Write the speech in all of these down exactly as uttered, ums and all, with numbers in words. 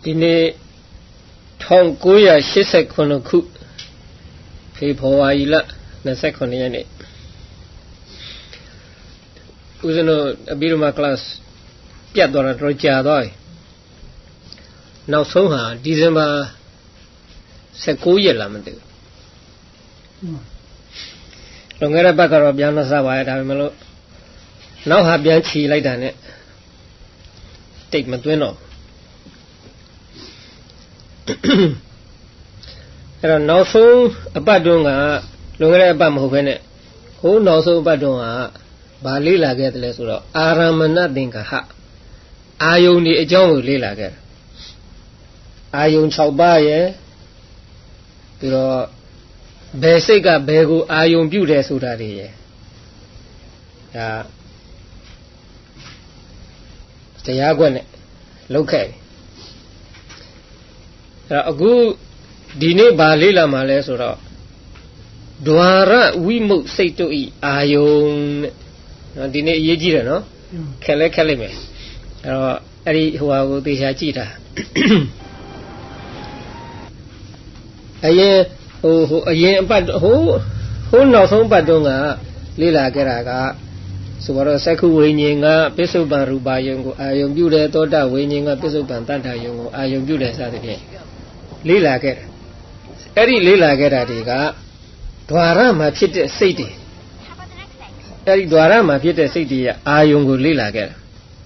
ဒီနေ့one thousand nine hundred eighty-nineခုဖေဖော်ဝါရီလtwenty-nineရက်နေ့ဦးဇင်းတို့အပြီးတော့မှ class ပြတ်သွားတာတော့ကြာသွားပြီနောက်ဆုံးဟာဒီဇင်ဘာnineteenရက်လာမသိဘူးလွန်ခဲ့တဲ့ဘက်ကတော့ပြန်မစပါရဲ့ဒါပေမဲ့လို့နောက်ဟာပြန်ချီလိုက်တာနဲ့တိတ်မသွင်းတော့အဲ့တော့နောက်ဆုံးအပတ်တွန်းကလွန်ခဲ့တဲ့အပတ်မဟုတ်ဘဲနဲ့ဟိုနောက်ဆုံးအပတ်တွန်းကဘာလေ့လာခဲ့တယ်လဲဆိုတော့အာရမဏသင်္ကာဟအာယုန်ဒီအကြောင်းကိုလေ့လာခဲ့တယ်အာယုန်sixပါးရဲ့ပြီးတော့ဘယ်စိတ်ကဘယ်ကိုအာယုန်ပြုတယ်ဆိုတာတွေရဲ့ဒါတရားကွက်နဲ့လောက်ခဲ့ပြီအဲ့တော့အခုဒီနေ့ဘာလေ့လာမှာလဲဆိုတော့ဒွါရဝိမုတ်စိတ်တို့ဤအာယုန်တဲ့ဒီနေ့အရေးကြီးတယ်နော်ခက်လဲခက်လိုက်မယ်အဲ့တော့အဲ့ဒီဟိုဟာကိုသေချာကြည့်တာအရင်ဟိုဟိုအရင်အပတ်ဟိုဟိုနောက်ဆုံးပတ်တုန်းကလေ့လာခဲ့တာကဆိုတော့သက္ခုဝိညာဉ်ကပစ္စုပန်ရူပါယုံကိုအာယုံပြုတယ်သောတဝိညာဉ်ကပစ္စုပန်တတ္ထယုံကိုအာယုံပြုတယ်စသဖြင့်လေ့လာခဲ့တယ်အဲ့ဒီလေ့လာခဲ့တာတွေကဒွါရမှာဖြစ်တဲ့စိတ်တွေအဲ့ဒီဒွါရမှာဖြစ်တဲ့စိတ်တွေရဲ့အာယုံကိုလေ့လာခဲ့တယ်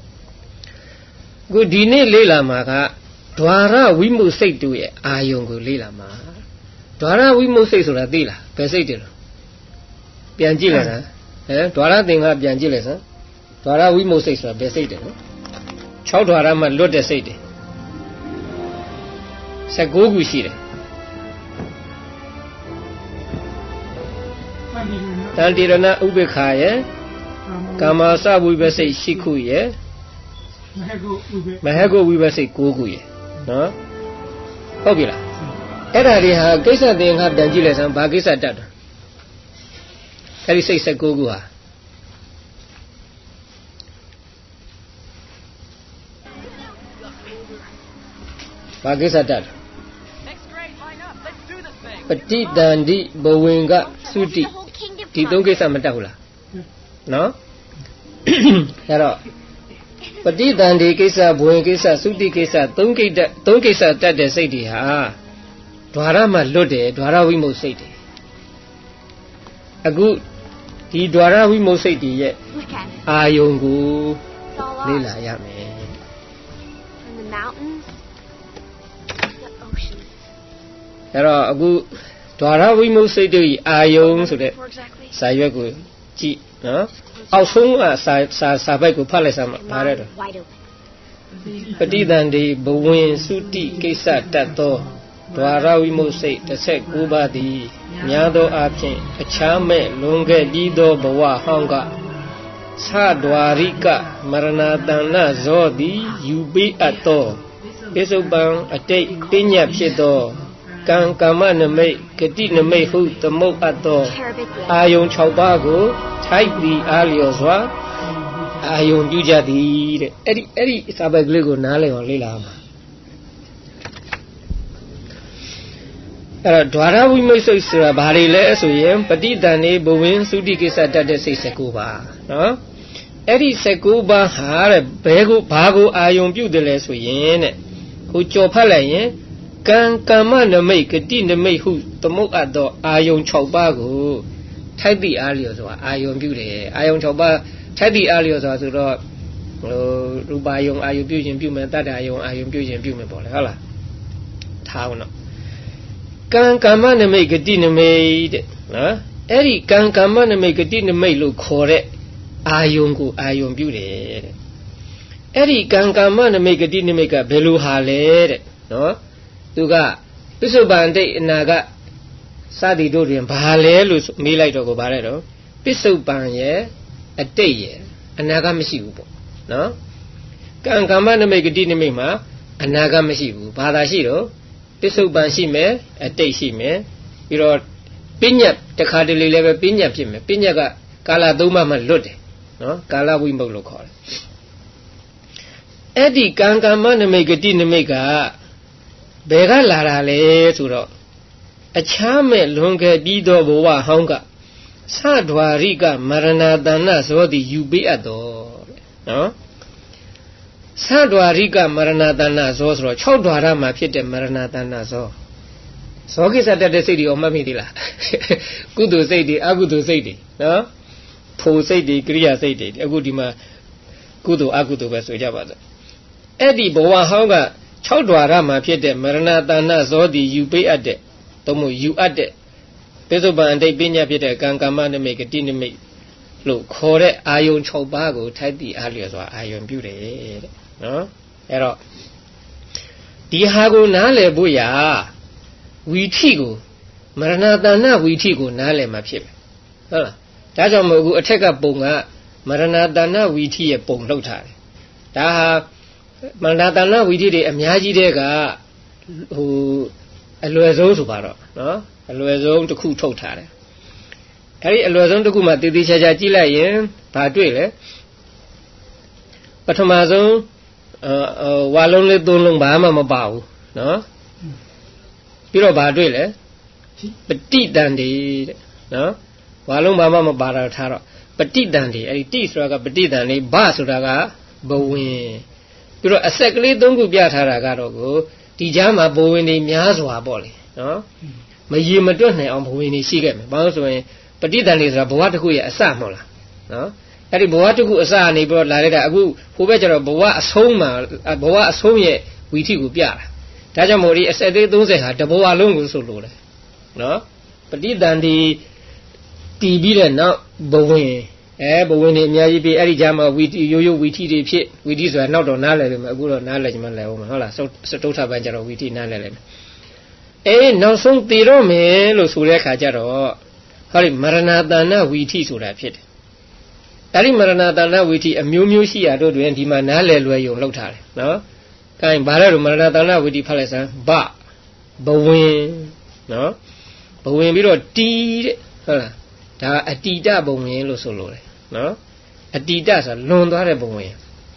အခုဒီနေ့လေ့လာမှာကဒွါရဝိမုတ်စိတ်တို့ရဲ့အာယုံကိုလေ့လာမှာဒွါရဝိမုတ်စိတ်ဆိုတာသိလားဘယ်စိတ်တွေလဲပြန်ကြည့်လိုက်တာဟဲ့ဒွါရသင်္ကပြန်ကြည့်လိုက်စမ်းဒွါရဝိမုတ်စိတ်ဆိုတာဘယ်စိတ်တွေလဲsixဒွါရမှာလွတ်တဲ့စိတ်တွေnineteenခုရှိတယ်တန်တိရဏဥပေက္ခာရဲ့ကာမစဝိပစိတ်eightခုရဲ့မဟကုဝိပစိတ်nineခုရဲ့နော်ဟုတ်ပြီလားအဲ့ဒါတွေဟာကိစ္စသင်္ခါပြန်ကြည့်လိုက်စမ်းဘာကိစ္စတတ်တာအဲ့ဒီစိတ်nineteenခုဟာဘာကိစ္စတတ်ပฏิတန္တိဘဝင်ကသုတိဒီသုံးကိစ္စမတတ်ဘူးလားနော်အဲ့တော့ပฏิတန္တိကိစ္စဘဝင်ကိစ္စသုတိကိစ္စသုံးကိစ္စသုံးကိစ္စတတ်တဲ့စိတ်တွေဟာဒွါရမှာလွတ်တယ်ဒွါရဝိမုတ်စိတ်တွေအခုဒီဒွါရဝိမုတ်စိတ်တွေရဲ့အာယုံကိုလေ့လာရမယ်အဲ့တော့အခုဒွါရဝိမုတ်စိတ်တွေအာယုံဆိုတဲ့စာရွက်ကိုကြည့်နော်အောက်ဆုံးကစာစာစာပိုက်ကိုဖတ်လိုက်စမ်းပါဗါတဲ့တော့ပฏิတန္တိဘဝင်သုတိကိစ္စတတ်သောဒွါရဝိမုတ်စိတ်nineteenပါးသည်များသောအားဖြင့်အခြားမဲ့လွန်ခဲ့ပြီးသောဘဝဟောင်းကသဒွါရိကမရဏတဏ္ဏဇောသည်ယူပေးအပ်သောပစ္စုပန်အတိတ်ပညာဖြစ်သောကံကာမနမိတ်ဂတိနမိတ်ဟုသမုတ်အပ်သောအာယုံsixပါးကိုထိုက်ပြီးအားလျော်စွာအာယုံပြုကြသည်တဲ့အဲ့ဒီအဲ့ဒီစာပိုက်ကလေးကိုနားလည်အောင်လေ့လာမှာအဲ့တော့ဒွါရဝိမုတ်စိတ်ဆိုတာဘာတွေလဲဆိုရင်ပฏิတန္တိဘဝင်သုတိကိစ္စတတ်တဲ့စိတ်nineteenပါးနော်အဲ့ဒီnineteenပါးဟာတဲ့ဘယ်ကိုဘာကိုအာယုံပြုတယ်လဲဆိုရင်တဲ့ဟိုကြော်ဖတ်လိုက်ရင်ကံကာမနမိတ်ဂတိနမိတ်ဟုသမုတ်အပ်သောအာယုံsixပါးကိုထိုက်သည့်အားလျော်စွာအာယုံပြုတယ်အာယုံsixပါးထိုက်သည့်အားလျော်စွာဆိုတော့ဟိုရူပါယုံအာယုံပြုခြင်းပြုမယ်တတ္တယုံအာယုံပြုခြင်းပြုမယ်ပေါ့လေဟုတ်လားထားအောင်တော့ကံကာမနမိတ်ဂတိနမိတ်တဲ့နော်အဲ့ဒီကံကာမနမိတ်ဂတိနမိတ်လို့ခေါ်တဲ့အာယုံကိုအာယုံပြုတယ်တဲ့အဲ့ဒီကံကာမနမိတ်ဂတိနမိတ်ကဘယ်လိုဟာလဲတဲ့နော်သူကပစ္စုပန်တိတ်အနာကစသည်တို့တွင်ဘာလဲလို့မေးလိုက်တော့ကိုဗါလဲတော့ပစ္စုပန်ရဲ့အတိတ်ရဲ့အနာကမရှိဘူးပေါ့နော်ကံကာမနမိတ်ဂတိနမိတ်မှာအနာကမရှိဘူးဘာသာရှိတော့ပစ္စုပန်ရှိမယ်အတိတ်ရှိမယ်ပြီးတော့ပညတ်တခါတလေလည်းပဲပညတ်ဖြစ်မယ်ပညတ်ကကာလသုံးပါးမှလွတ်တယ်နော်ကာလဝိမုတ်လို့ခေါ်တယ်အဲ့ဒီကံကာမနမိတ်ဂတိနမိတ်ကဘယ်ကလာတာလဲဆိုတော့အချမ်းမဲ့လွန်ခဲ့ပြီးသောဘဝဟောင်းကသဒ္ဒဝါရိကမရဏတဏ္ဏဇောသည်ယူပေးအပ်တော်နော်သဒ္ဒဝါရိကမရဏတဏ္ဏဇောဆိုတော့၆ဓာရမှာဖြစ်တဲ့မရဏတဏ္ဏဇောဇောကိစ္စတတ်တဲ့စိတ်တွေအောင်မှတ်မိသေးလားကုသိုလ်စိတ်တွေအကုသိုလ်စိတ်တွေနော်ဖို့စိတ်တွေကရိယာစိတ်တွေအခုဒီမှာကုသိုလ်အကုသိုလ်ပဲဆိုကြပါစို့အဲ့ဒီဘဝဟောင်းက၆ဓာရမှာဖြစ်တဲ့မရဏတဏ္ဏဇောသည်ယူပေးအပ်တဲ့သို့မဟုတ်ယူအပ်တဲ့ပိဿုပန်အတိတ်ပညာဖြစ်တဲ့ကံကမ္မနမိတ်ဂတိနမိတ်လို့ခေါ်တဲ့အာယုံ၆ပါးကိုထိုက်တည်အားလျော်စွာအာယုံပြုတယ်တဲ့နော်အဲ့တော့ဒီဟာကိုနားလည်ဖို့ရာဝီထိကိုမရဏတဏ္ဏဝီထိကိုနားလည်မှဖြစ်မယ်ဟုတ်လားဒါကြောင့်မို့အခုအထက်ကပုံကမရဏတဏ္ဏဝီထိရဲ့ပုံလောက်ထားတယ်ဒါဟာမရဏတဏ္ဏဝီထိတွေအများကြီးတဲ့ကဟိုအလွယ်ဆုံးဆိုပါတော့နော်အလွယ်ဆုံးတစ်ခုထုတ်ထားတယ်အဲ့ဒီအလွယ်ဆုံးတစ်ခုမှတည်တည်ချာချာကြည့်လိုက်ရင်ဘာတွေ့လဲပထမဆုံးအာဝါလုံးလေးသုံးလုံးဘာမှမပါဘူးနော်ပြီးတော့ဘာတွေ့လဲပฏิတန်တေတဲ့နော်ဝါလုံးဘာမှမပါတာထားတော့ပฏิတန်တေအဲ့ဒီတိဆိုတာကပฏิတန်လေးဘဆိုတာကဘဝင်ပြီးတော့အဆက်ကလေးသုံးခုပြထားတာကတော့ကိုဒီကြားမှာဘဝင်တွေများစွာပေါ့လေနော်မရေမတွက်နိုင်အောင်ဘဝင်တွေရှိခဲ့မယ်ဘာလို့ဆိုရင်ပฏิတန်လေးဆိုတာဘဝတစ်ခုရဲ့အစမဟုတ်လားနော်အဲ့ဒီဘဝတစ်ခုအစကနေပြီးတော့လာလိုက်တာအခုဟိုဘက်ကျတော့ဘဝအဆုံးမှာဘဝအဆုံးရဲ့ဝီထိကိုပြတာဒါကြောင့်မို့ဒီအဆက်သေးသုံးဆယ်ဟာတဘဝလုံးကိုဆိုလို့လေနော်ပฏิတန်ဒီတည်ပြီးတဲ့နောက်ဘဝင်အဲဘဝင်တွေအများကြီးပြီးအဲ့ဒီကြားမှာဝီထိရိုးရိုးဝီထိတွေဖြစ်ဝီထိဆိုတာနောက်တော့နားလည်ပြီမယ်အခုတော့နားလည်ချင်မှလည်အောင်ဟုတ်လားစတုထဘန်ကျတော့ဝီထိနားလည်လိုက်မယ်အေးနောက်ဆုံးတည်တော့မယ်လို့ဆိုတဲ့အခါကျတော့ဟောဒီမရဏတဏ္ဏဝီထိဆိုတာဖြစ်တယ်အဲ့ဒီမရဏတဏ္ဏဝီထိအမျိုးမျိုးရှိရတို့တွင်ဒီမှာနားလည်လွယ်ယုံလောက်ထားတယ်နော်အဲဘာလဲလို့မရဏတဏ္ဏဝီထိဖတ်လိုက်စမ်းဘဘဝင်နော်ဘဝင်ပြီးတော့တီးတဲ့ဟုတ်လားဒါအတ္တိတဘဝင်လို့ဆိုလို့လေနော်အတ္တိတဆိုလွန်သွားတဲ့ဘဝင်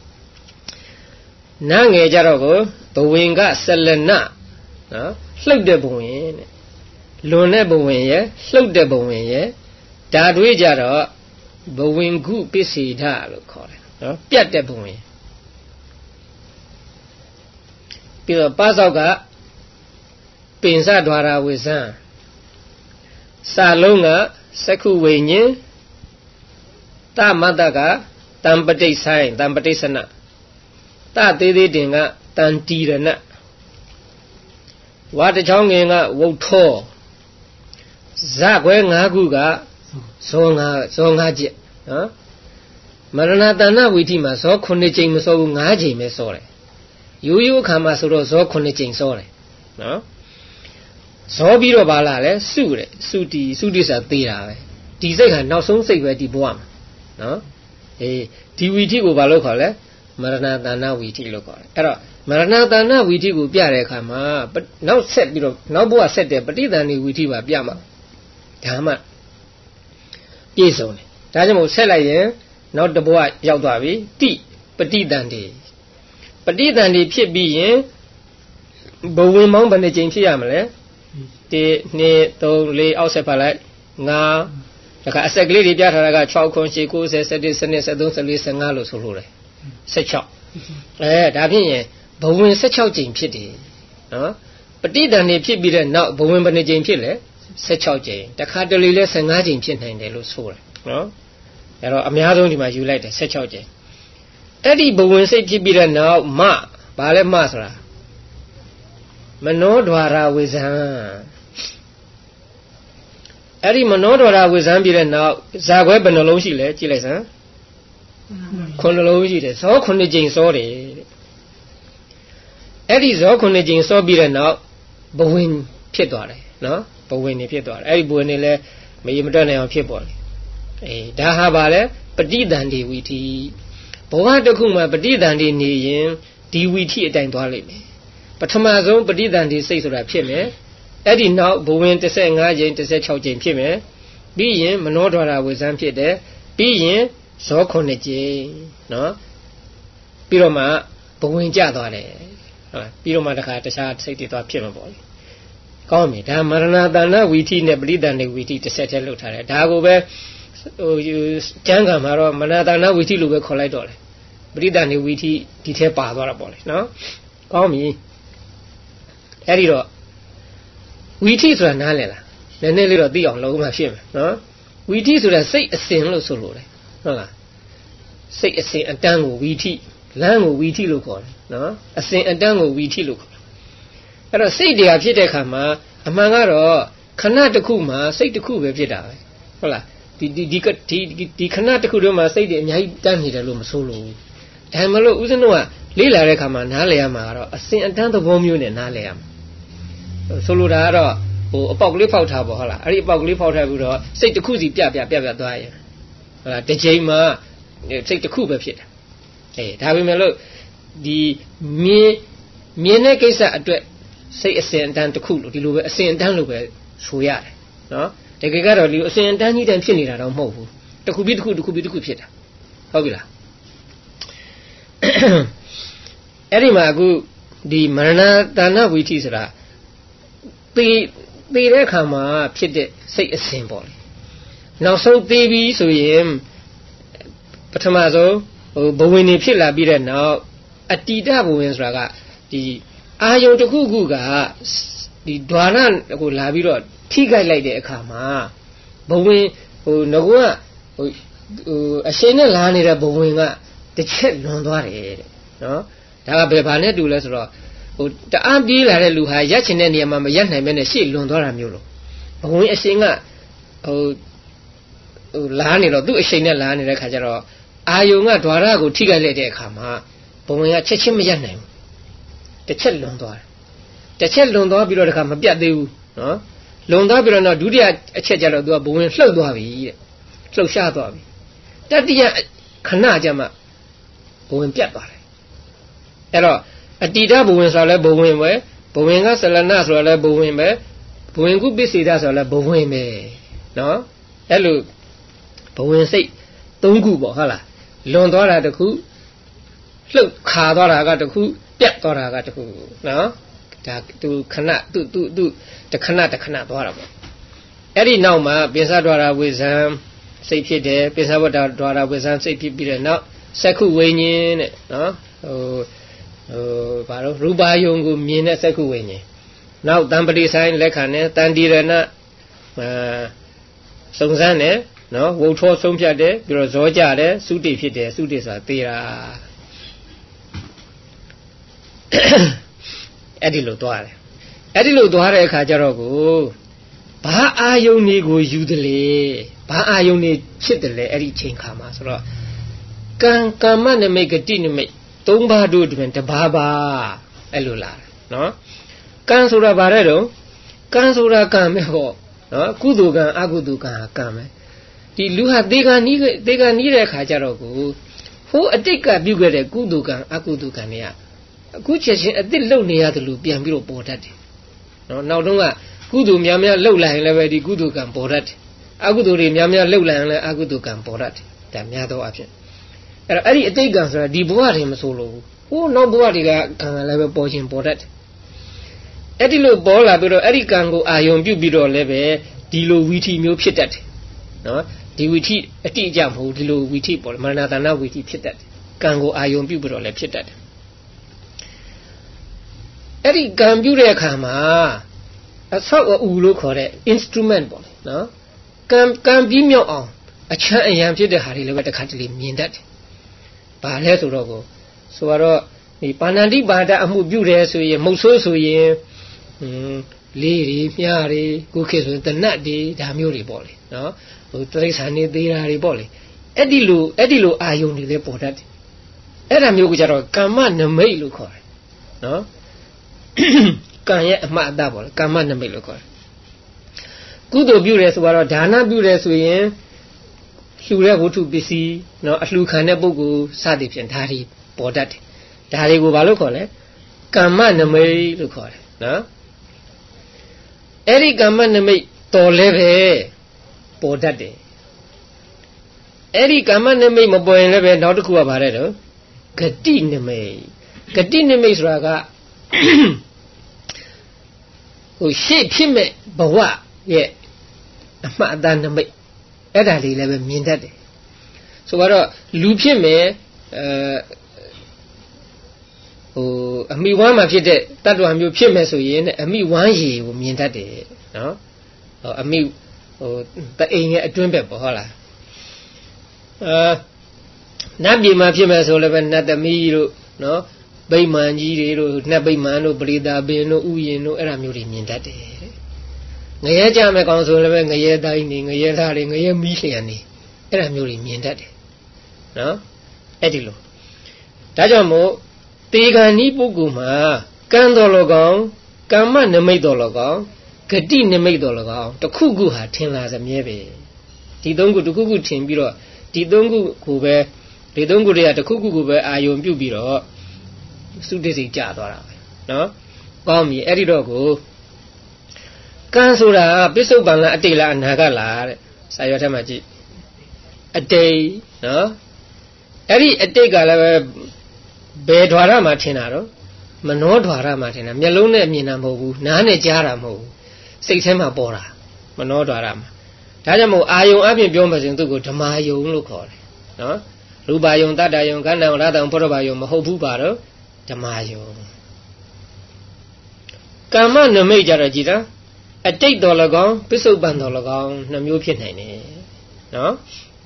နားငယ်ကြတော့ကိုဘဝင်ကဆလနနော်လှုပ်တဲ့ဘဝင်တဲ့လွန်တဲ့ဘဝင်ရဲ့လှုပ်တဲ့ဘဝင်ရဲ့ဓာတွေးကြတော့ဘဝင်ကုပစ္စေဓလို့ခေါ်တယ်နော်ပြတ်တဲ့ဘဝင်ပြီးတော့ပါသောက်ကပင်စဒွါရဝိဇံစာလုံးကသက္ခုဝိညာဉ်တမတ္တကတံပဋိဆိုင်တံပဋိစနတသေးသေးတင်ကတန်တီရဏဝါတချောင်းငင်ကဝုတ်ထောဇခွဲ၅ခုကဇော၅ဇော၅ကျက်နော်မရဏတဏ္ဏဝီထိမှာဇောခုနှစ်ကြိမ်မစောဘူး၅ကြိမ်ပဲစောတယ်ရိုးရိုးအခါမှာဆိုတော့ဇောခုနှစ်ကြိမ်စောတယ်နော်ဇောပြီးတော့ဗာလာလဲစုတယ်စုတီစုတိစာသေးတာပဲဒီစိတ်ကနောက်ဆုံးစိတ်ပဲဒီဘဝမှာနော်အေးဒီဝီထိကိုဗာလို့ခေါ်လဲမရဏတဏ္ဏဝီထိလို့ခေါ်တယ်အဲ့တော့မရဏတဏ္ဏဝီထိကိုပြတဲ့အခါမှာနောက်ဆက်ပြီးတော့နောက်ဘဝဆက်တဲ့ပဋိသန္ဓေဝီထိပါပြမှာဒါမှပြည့်စုံတယ်ဒါကြောင့်မို့ဆက်လိုက်ရင်နောက်တစ်ဘဝရောက်သွားပြီတိပဋိသန္ဓေပဋိသန္ဓေဖြစ်ပြီးရင်ဘဝင်မောင်းဘယ်နှကြိမ်ဖြစ်ရမလဲတစ် နှစ် သုံး လေးအောက်ဆက်ပါလိုက်ငါးဒါကအဆက်ကလေးတွေပြထားတာက၆ခု၈၉၀ ၁၁ ၁၂ ၁၃ ၁၄ ၁၅လို့ဆိုလို့လေ၁၆အဲဒါဖြစ်ရင်ဘဝင်၁၆ကြိမ်ဖြစ်တယ်နော်ပဋိသန္ဓေဖြစ်ပြီးတဲ့နောက်ဘဝင်ဘယ်နှကြိမ်ဖြစ်လဲ၁၆ကြိမ်တခါတလေလဲ၁၅ကြိမ်ဖြစ်နိုင်တယ်လို့ဆိုတာနော်အဲတော့အများဆုံးဒီမှာယူလိုက်တယ်၁၆ကြိမ်အဲ့ဒီဘဝင်စိတ်ဖြစ်ပြီးတဲ့နောက်မဘာလဲမဆိုတာမနောဒွါရဝိဇံအဲ့ဒီမနောဒွါရဝိဇံပြီးတဲ့နောက်ဇာခွဲဘယ်နှလုံးရှိလဲကြည့်လိုက်စမ်းခုနှလုံးရှိတယ်ဇောခုနှစ်ကြိမ်စောတယ်တဲ့အဲ့ဒီဇောခုနှစ်ကြိမ်စောပြီးတဲ့နောက်ဘဝင်ဖြစ်သွားတယ်နော်ဘဝင်နေဖြစ်သွားတယ်အဲ့ဒီဘဝင်နေလဲမရေမတွက်နိုင်အောင်ဖြစ်ပေါ်တယ်အေးဒါဟာပါလဲပဋိသန္ဓေဝီထိဘဝတစ်ခုမှာပဋိသန္ဓေနေရင်ဒီဝီထိအတိုင်းသွားလိမ့်မယ်ပထမဆုံးပဋိသန္ဓေစိတ်ဆိုတာဖြစ်မယ်အဲ့ဒီနောက်ဘဝင်၁၅ကြိမ်၁၆ကြိမ်ဖြစ်မယ်ပြီးရင်မနောဒွါရဝိဇံဖြစ်တယ်ပြီးရင်ဇောခုနှစ်ကြိမ်နော်ပြီးတော့မှဘဝင်ကျသွားတယ်ဟုတ်ပြီးတော့မှတခါတခြားစိတ်တွေသွားဖြစ်မှာပေါ့လေကောင်းပြီဒါမရဏတဏဝီထိနဲ့ပရိသန္တိဝီထိတစ်ဆက်တည်းလှုပ်ထားတယ်ဒါကိုပဲဟိုကျမ်းဂန်မှာတော့မရဏတဏဝီထိလို့ပဲခေါ်လိုက်တော့တယ်ပရိသန္တိဝီထိဒီထဲပါသွားတာပေါ့လေနော်ကောင်းပြီအဲ့ဒီတော့ဝီထိဆိုတာနားလည်လားနည်းနည်းလေးတော့သိအောင်လုံးမှဖြစ်မယ်နော်ဝီထိဆိုတာစိတ်အစဉ်လို့ဆိုလို့လေဟုတ်လားစိတ်အစဉ်အတန်းကိုဝီထိလမ်းကိုဝီထိလို့ခေါ်တယ်နော်အစဉ်အတန်းကိုဝီထိလို့ခေါ်တယ်အဲ့တော့စိတ်တရားဖြစ်တဲ့အခါမှာအမှန်ကတော့ခဏတစ်ခုမှာစိတ်တစ်ခုပဲဖြစ်တာပဲဟုတ်လားဒီဒီဒီဒီဒီခဏတစ်ခုတည်းမှာစိတ်တွေအများကြီးတန်းနေတယ်လို့မဆိုလို့ဒါမှမဟုတ်ဦးဇင်းတို့ကလေ့လာတဲ့အခါမှာနားလည်ရမှာကတော့အစဉ်အတန်းသဘောမျိုးနဲ့နားလည်ရမှာဆိုလိုတာကတော့ဟိုအပေါက်ကလေးဖောက်ထားပေါ့ဟုတ်လားအဲ့ဒီအပေါက်ကလေးဖောက်ထားပြီးတော့စိတ်တစ်ခုစီပြပြပြပြသွားရင်ဟုတ်လားတစ်ချိန်မှာစိတ်တစ်ခုပဲဖြစ်တယ်အေးဒါပေမဲ့လို့ဒီမြင်မြင်တဲ့ကိစ္စအတွက်စိတ်အစဉ်အတန်းတစ်ခုလို့ဒီလိုပဲအစဉ်အတန်းလို့ပဲဆိုရတယ်နော်တကယ်ကတော့ဒီအစဉ်အတန်းကြီးတန်းဖြစ်နေတာတော့မဟုတ်ဘူးတစ်ခုပြီးတစ်ခုတစ်ခုပြီးတစ်ခုဖြစ်တာဟုတ်ပြီလားအဲ့ဒီမှာအခုဒီမရဏတဏဝီထိဆိုတာသေသေတဲ့အခါမှာဖြစ်တဲ့စိတ်အစဉ်ပေါ့လေနောက်ဆုံးသေပြီဆိုရင်ပထမဆုံးဟိုဘဝင်နေဖြစ်လာပြီးတဲ့နောက်အတ္တိတဘဝင်ဆိုတာကဒီအာယုံတစ်ခုခုကဒီဓာရကိုလာပြီးတော့ထိခိုက်လိုက်တဲ့အခါမှာဘဝင်ဟိုငကောကဟိုဟိုအရှင်နဲ့လာနေတဲ့ဘဝင်ကတစ်ချက်လွန်သွားတယ်တဲ့နော်ဒါကဘယ်ဘာနဲ့တူလဲဆိုတော့ဟိုတအားပြေးလာတဲ့လူဟာရက်ချင်တဲ့နေရာမှာမရက်နိုင်မဲနဲ့ရှေ့လွန်သွားတာမျိုးလို့ဘဝင်အရှင်ကဟိုဟိုလာနေတော့သူ့အရှင်နဲ့လာနေတဲ့ခါကျတော့အာယုံကဓာရကိုထိခိုက်လိုက်တဲ့အခါမှာဘဝင်ကချက်ချင်းမရက်နိုင်ဘူးတစ်ချက်လွန်သွားတယ်တစ်ချက်လွန်သွားပြီးတော့တခါမပြတ်သေးဘူးနော်လွန်သွားပြီးတော့ဒုတိယအချက်ကျတော့သူကဘဝင်လှုပ်သွားပြီတဲ့လှုပ်ရှားသွားပြီတတိယခဏကျမှဘဝင်ပြတ်သွားတယ်အဲ့တော့အတ္တိတဘဝင်ဆိုလဲဘဝင်ပဲဘဝင်ကဆလနာဆိုလဲဘဝင်ပဲဘဝင်ကုပစ္စေတဆိုလဲဘဝင်ပဲနော်အဲ့လိုဘဝင်စိတ်သုံးခုပေါ့ဟုတ်လားလွန်သွားတာတစ်ခုလှုပ်ခါသွားတာကတစ်ခုပြတ်သွားတာကတစ်ခုနော်ဒါသူခဏသူသူသူတခဏတခဏသွားတာပေါ့အဲ့ဒီနောက်မှာပိဿဒွါရဝိဇံစိတ်ဖြစ်တယ်ပိဿဝတ္တဒွါရဝိဇံစိတ်ဖြစ်ပြီးတဲ့နောက်စက္ခုဝိညာဉ်တဲ့နော်ဟိုဟိုဘာလို့ရူပါယုံကိုမြင်တဲ့စက္ခုဝိညာဉ်နောက်တံပတိဆိုင်လက်ခံတယ်တန်တိရဏအဲစုံစမ်းတယ်နော်ဝုတ်ထောဆုံးဖြတ်တယ်ပြီးတော့ဇောကြတယ်သုတိဖြစ်တယ်သုတိဆိုတာသေတာအဲ့ဒီလိုသွားတယ်အဲ့ဒီလိုသွားတဲ့အခါကျတော့ကိုဘာအာယုန်တွေကိုယူတယ်လေဘာအာယုန်တွေဖြစ်တယ်လေအဲ့ဒီချိန်ခါမှာဆိုတော့ကံကမ္မနမိတ်ဂတိနမိတ်သုံးပါးတို့တွင်တပါးပါအဲ့လိုလာတယ်နော်ကံဆိုတာဘာလဲတော့ကံဆိုတာကံပဲဟောနော်ကုသိုလ်ကံအကုသိုလ်ကံဟာကံပဲဒီလူဟာသေကံနီးသေကံနီးတဲ့အခါကျတော့ကိုဟိုအတိတ်ကပြုခဲ့တဲ့ကုသိုလ်ကံအကုသိုလ်ကံတွေကအခုချက်ချင်းအစ်စ်လုံနေရတယ်လို့ပြန်ပြီးတော့ပေါ်တတ်တယ်နော်နောက်တော့ကကုသိုလ်များများလှုပ်လိုက်ရင်လည်းပဲဒီကုသိုလ်ကံပေါ်တတ်တယ်အကုသိုလ်တွေများများလှုပ်လိုက်ရင်လည်းအကုသိုလ်ကံပေါ်တတ်တယ်ဒါများသောအားဖြင့်အဲ့တော့အဲ့ဒီအတိတ်ကံဆိုတာဒီဘဝတည်းမဆိုလို့ဟိုနောက်ဘဝတွေကကံကလည်းပဲပေါ်ခြင်းပေါ်တတ်တယ်အဲ့ဒီလိုပေါ်လာပြီးတော့အဲ့ဒီကံကိုအာယုံပြုပြီးတော့လည်းပဲဒီလိုဝီထီမျိုးဖြစ်တတ်တယ်နော်ဒီဝီထီအတိအကျမဟုတ်ဒီလိုဝီထီပေါ်မရဏတဏဝီထီဖြစ်တတ်တယ်ကံကိုအာယုံပြုပြီးတော့လည်းဖြစ်တတ်တယ်အဲ့ဒီကံပြုတဲ့အခါမှာအဆောက်အဦလို့ခေါ်တဲ့ instrument ပေါ့နော်ကံကံပြီးမြောက်အောင်အချမ်းအယံဖြစ်တဲ့ဟာတွေလည်းပဲတစ်ခါတလေမြင်တတ်တယ်။ဘာလဲဆိုတော့ကိုဆိုတော့ဒီပါဏာတိပါဒအမှုပြုတယ်ဆိုရင်မုတ်ဆိုးဆိုရင်ဟွန်းလေးတွေမြားတွေကိုခေတ်ဆိုရင်တနတ်တွေဒါမျိုးတွေပေါ့လေနော်ဟိုတိရစ္ဆာန်တွေသေးတာတွေပေါ့လေအဲ့ဒီလိုအဲ့ဒီလိုအာယုန်တွေလည်းပေါ်တတ်တယ်။အဲ့ဒါမျိုးကိုကြတော့ကမ္မနမိတ်လို့ခေါ်တယ်နော်ကံရဲ့အမှတ်အသားပေါ့လေကမ္မနမိတ်လို့ခေါ်တယ်ကုသိုလ်ပြုတယ်ဆိုတော့ဒါနပြုတယ်ဆိုရင်လှူတဲ့ဝတ္ထုပစ္စည်းနော်အလှူခံတဲ့ပုဂ္ဂိုလ်စသည်ဖြင့်ဒါတွေပေါ်တတ်တယ်ဒါတွေကိုဘာလို့ခေါ်လဲကမ္မနမိတ်လို့ခေါ်တယ်နော်အဲ့ဒီကမ္မနမိတ်တော်လဲပဲပေါ်တတ်တယ်အဲ့ဒီကမ္မနမိတ်မပေါ်ရင်လည်းပဲနောက်တစ်ခုကဘာလဲတော့ဂတိနမိတ်ဂတိနမိတ်ဆိုတာကဟိုရှေ့ဖြစ်မဲ့ဘဝရဲ့အမှတ်အသားနမိတ်အဲ့ဒါလေးလည်းပဲမြင်တတ်တယ်ဆိုတော့လူဖြစ်မဲ့အဲဟိုအမိဝမ်းမှာဖြစ်တဲ့တတ္တဝါမျိုးဖြစ်မဲ့ဆိုရင်အမိဝမ်းရည်ကိုမြင်တတ်တယ်နော်ဟိုအမိဟိုတအိမ်ရဲ့အတွင်းဘက်ပေါ့ဟုတ်လားအာနတ်ပြည်မှာဖြစ်မဲ့ဆိုလည်းပဲနတ်သမီးတို့နော်ဗိမာန်ကြီးတွေတို့နှက်ဗိမာန်တို့ပရိသပင်တို့ဥယျာဉ်တို့အဲ့ဒါမျိုးတွေမြင်တတ်တယ်ငရဲကြမဲ့ကောင်ဆိုလည်းပဲငရဲတိုင်းနေငရဲသားတွေငရဲမီးလျှံနေအဲ့ဒါမျိုးတွေမြင်တတ်တယ်နော်အဲ့ဒီလိုဒါကြောင့်မို့တေဂန်ဤပုဂ္ဂိုလ်မှာကံတော်လောကောင်ကမ္မနမိတ်တော်လောကောင်ဂတိနမိတ်တော်လောကောင်တစ်ခုခုဟာထင်လာစမြဲပဲဒီသုံးခုတစ်ခုခုထင်ပြီးတော့ဒီသုံးခုကိုပဲဒီသုံးခုတည်းကတစ်ခုခုကိုပဲအာယုံပြုတ်ပြီးတော့သုတ္တစိတ်ကျသွားတာပဲနော်ကောင်းပြီအဲ့ဒီတော့ကိုကံဆိုတာပစ္စုပန်လားအတိတ်လားအနာဂတ်လားတဲ့စာရွက်ထဲမှာကြည့်အတိတ်နော်အဲ့ဒီအတိတ်ကလည်းပဲဘယ်ဓာရမှာထင်တာတော့မနောဓာရမှာထင်တာမျက်လုံးနဲ့မြင်တာမဟုတ်ဘူးနားနဲ့ကြားတာမဟုတ်ဘူးစိတ်ထဲမှာပေါ်တာမနောဓာရမှာဒါကြောင့်မို့အာယုံအပြင်ပြောမှဆိုရင်သူ့ကိုဓမ္မာယုံလို့ခေါ်တယ်နော်ရူပါယုံတတ္တယုံခန္ဓာယုံရတ္တယုံဘောဓဘာယုံမဟုတ်ဘူးပါတော့ဓမ္မာယုံကမ္မနမိတ်ကြတော့ကြည်တာအတိတ်တော်၎င်းပစ္စုပန်တော်၎င်းနှမျိုးဖြစ်နိုင်တယ်နော်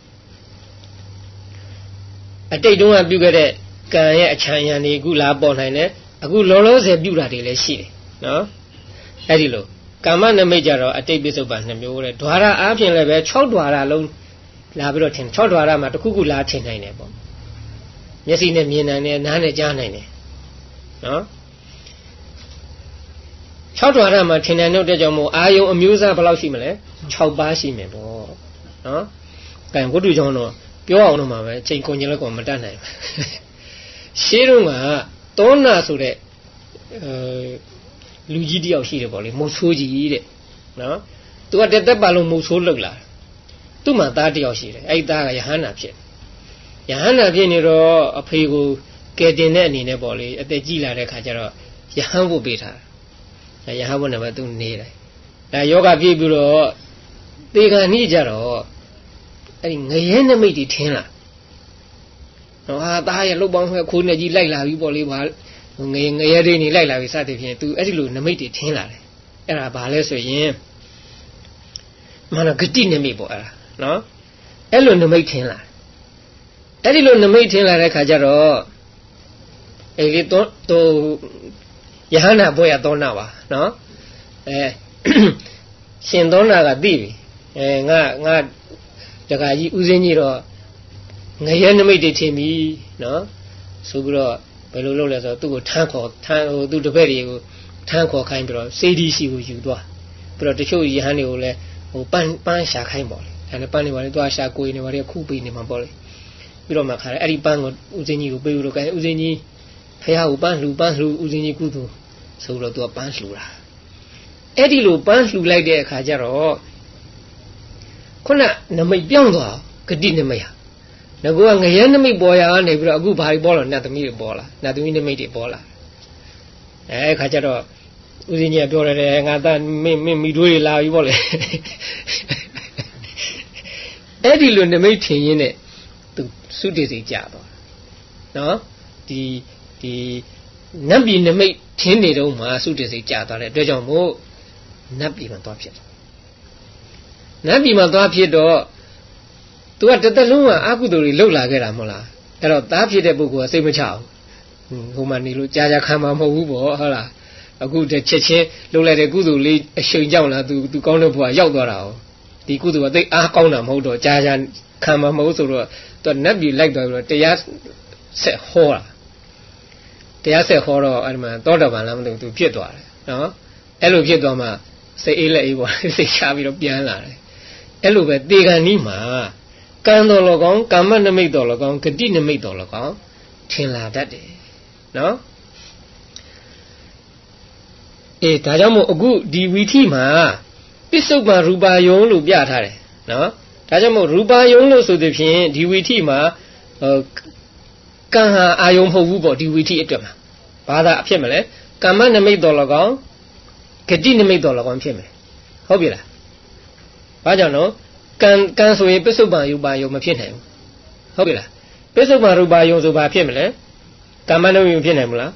အတိတ်တုန်းကပြုခဲ့တဲ့ကံရဲ့အချမ်းရံတွေအခုလာပေါ်နိုင်တယ်အခုလောလောဆယ်ပြုတာတွေလည်းရှိတယ်နော်အဲ့ဒီလိုကာမနမိတ်ကြတော့အတိတ်ပစ္စုပန်နှမျိုးတဲ့ဓာရအားဖြင့်လည်းပဲ၆ဓာရလုံးလာပြီးတော့ထင်၆ဓာရမှာတစ်ခုခုလာထင်နိုင်တယ်ပေါ့မျက်စိနဲ့မြင်နိုင်တယ်နားနဲ့ကြားနိုင်တယ်နော်၆ဓာရမှာထင်နိုင်တဲ့ကြောင့်မို့အာယုံအမျိုးအစားဘယ်လောက်ရှိမလဲ၆ပါးရှိမယ်ပေါ့နော်ကံဝတ္ထုကြောင့်တော့ပြောအောင်တော့မှာပဲချိန်ကုန်ကြလည်းကောမတတ်နိုင်ဘူးရှင်းတော့ကသောနာဆိုတဲ့အဲလူကြီးတယောက်ရှိတယ်ပေါ့လေမုတ်ဆိုးကြီးတဲ့နော်သူကတက်တက်ပါလုံးမုတ်ဆိုးလောက်လာသူ့မှာသားတယောက်ရှိတယ်အဲ့သားကယဟန္တာဖြစ်ယဟန္တာဖြစ်နေတော့အဖေကိုကယ်တင်တဲ့အနေနဲ့ပေါ့လေအသက်ကြီးလာတဲ့ခါကျတော့ယဟန်ဖို့ပေးထားတယ်ယဟန်ဖို့နဲ့ပဲသူနေတယ်ဒါယောဂပြည့်ပြီးတော့သေခါနှိကြတော့အဲ့ဒီငရဲနမိတ်တွေထင်းလာတော့ဟာသားရဲ့လှုပ်ပေါင်းခွဲခိုးနေကြီးလိုက်လာပြီပေါ့လေဘာငရဲငရဲတွေနေလိုက်လာပြီစသဖြင့်သူအဲ့ဒီလိုနမိတ်တွေထင်းလာတယ်အဲ့ဒါဘာလဲဆိုရင်မနဂတိနမိတ်ပေါ့အဲ့ဒါနော်အဲ့လိုနမိတ်ထင်းလာအဲ့ဒီလိုနမိတ်ထင်းလာတဲ့ခါကျတော့အဲ့ဒီတော့သူယဟန္တာဘွဲ့ရသောနာပါနော်အဲရှင်သောနာကသိပြီအဲငါငါတခါကြီးဥစဉ်ကြီးတော့ငရဲနမိတ်တွေထင်ပြီနော်ဆိုပြီးတော့ဘယ်လိုလုပ်လဲဆိုတော့သူ့ကိုထမ်းခေါ်ထမ်းဟိုသူ့တပည့်တွေကိုထမ်းခေါ်ခိုင်းပြီးတော့စေဒီစီကိုယူသွားပြီးတော့တချို့ယဟန်တွေကိုလည်းဟိုပန်းပန်းရှာခိုင်းပါလေအဲနဲ့ပန်းနေပါလေသွားရှာကိုယ်နေပါလေခုပေးနေမှာပေါ့လေပြီးတော့မှခါတယ်အဲ့ဒီပန်းကိုဥစဉ်ကြီးကိုပေးပြီးတော့ခိုင်းဥစဉ်ကြီးဖះကိုပန်းလှူပန်းလှူဥစဉ်ကြီးကုသိုလ်ဆိုတော့သူကပန်းလှူတာအဲ့ဒီလိုပန်းလှူလိုက်တဲ့အခါကျတော့ခုနနမိတ်ပြောင်းသွားဂတိနမိတ်ဟာငါကငရဲနမိတ်ပေါ်ရကနေပြီးတော့အခုဘာတွေပေါ်လာနတ်သမီးတွေပေါ်လာနတ်သမီးနမိတ်တွေပေါ်လာအဲခါကျတော့ဦးစင်းကြီးကပြောရတယ်ငါသားမင်းမင်းမိတို့တွေလာပြီပေါ့လေအဲ့ဒီလိုနမိတ်ထင်ရင်းနဲ့သူသုတေစီကြသွားနော်ဒီဒီနတ်ပြည်နမိတ်ထင်းနေတော့မှသုတေစီကြသွားတဲ့အတွက်ကြောင့်မို့နတ်ပြည်မှာသွားဖြစ်နတ်ပြည်မှာသွားဖြစ်တော့သူကတသက်လုံးကအကုသိုလ်တွေလှုပ်လာခဲ့တာမဟုတ်လားအဲ့တော့သားဖြစ်တဲ့ပုဂ္ဂိုလ်ကစိတ်မချဘူးဟိုမှာနေလို့ကြာကြာခံမှာမဟုတ်ဘူးပေါ့ဟုတ်လားအခုတချက်ချင်းလှုပ်လိုက်တဲ့ကုသိုလ်လေးအရှိန်ကြောင့်လားသူသူကောင်းတဲ့ဘုရားရောက်သွားတာ哦ဒီကုသိုလ်ကသိအားကောင်းတာမဟုတ်တော့ကြာကြာခံမှာမဟုတ်ဆိုတော့သူကနတ်ပြည်လိုက်သွားပြီးတော့တရားဆက်ဟောတာတရားဆက်ဟောတော့အဲ့ဒီမှာသောတာပန်လားမသိဘူးသူဖြစ်သွားတယ်နော်အဲ့လိုဖြစ်သွားမှစိတ်အေးလက်အေးပေါ့စိတ်ချပြီးတော့ပြန်လာတယ်အဲ့လိုပဲတေဂန်နီးမှာကံတော်လောကောင်ကာမနမိတ်တော်လောကောင်ဂတိနမိတ်တော်လောကောင်ထင်လာတတ်တယ်နော်အေးဒါကြောင့်မို့အခုဒီဝီထိမှာပစ္စုပန်ရူပါယုံလို့ပြထားတယ်နော်ဒါကြောင့်မို့ရူပါယုံလို့ဆိုသဖြင့်ဒီဝီထိမှာကံဟာအာယုံမဟုတ်ဘူးပေါ့ဒီဝီထိအတွက်မှာဘာသာအဖြစ်မလဲကာမနမိတ်တော်၎င်းဂတိနမိတ်တော်၎င်းဖြစ်မယ်ဟုတ်ပြီလားဘာကြောင့်လို့ကံကံဆိုရင်ပစ္စုပန်ယူပါယုံမဖြစ်နိုင်ဘူးဟုတ်ပြီလားပစ္စုပန်ရူပါယုံဆိုဘာဖြစ်မလဲကာမနမိတ်ဖြစ်နိုင်မလား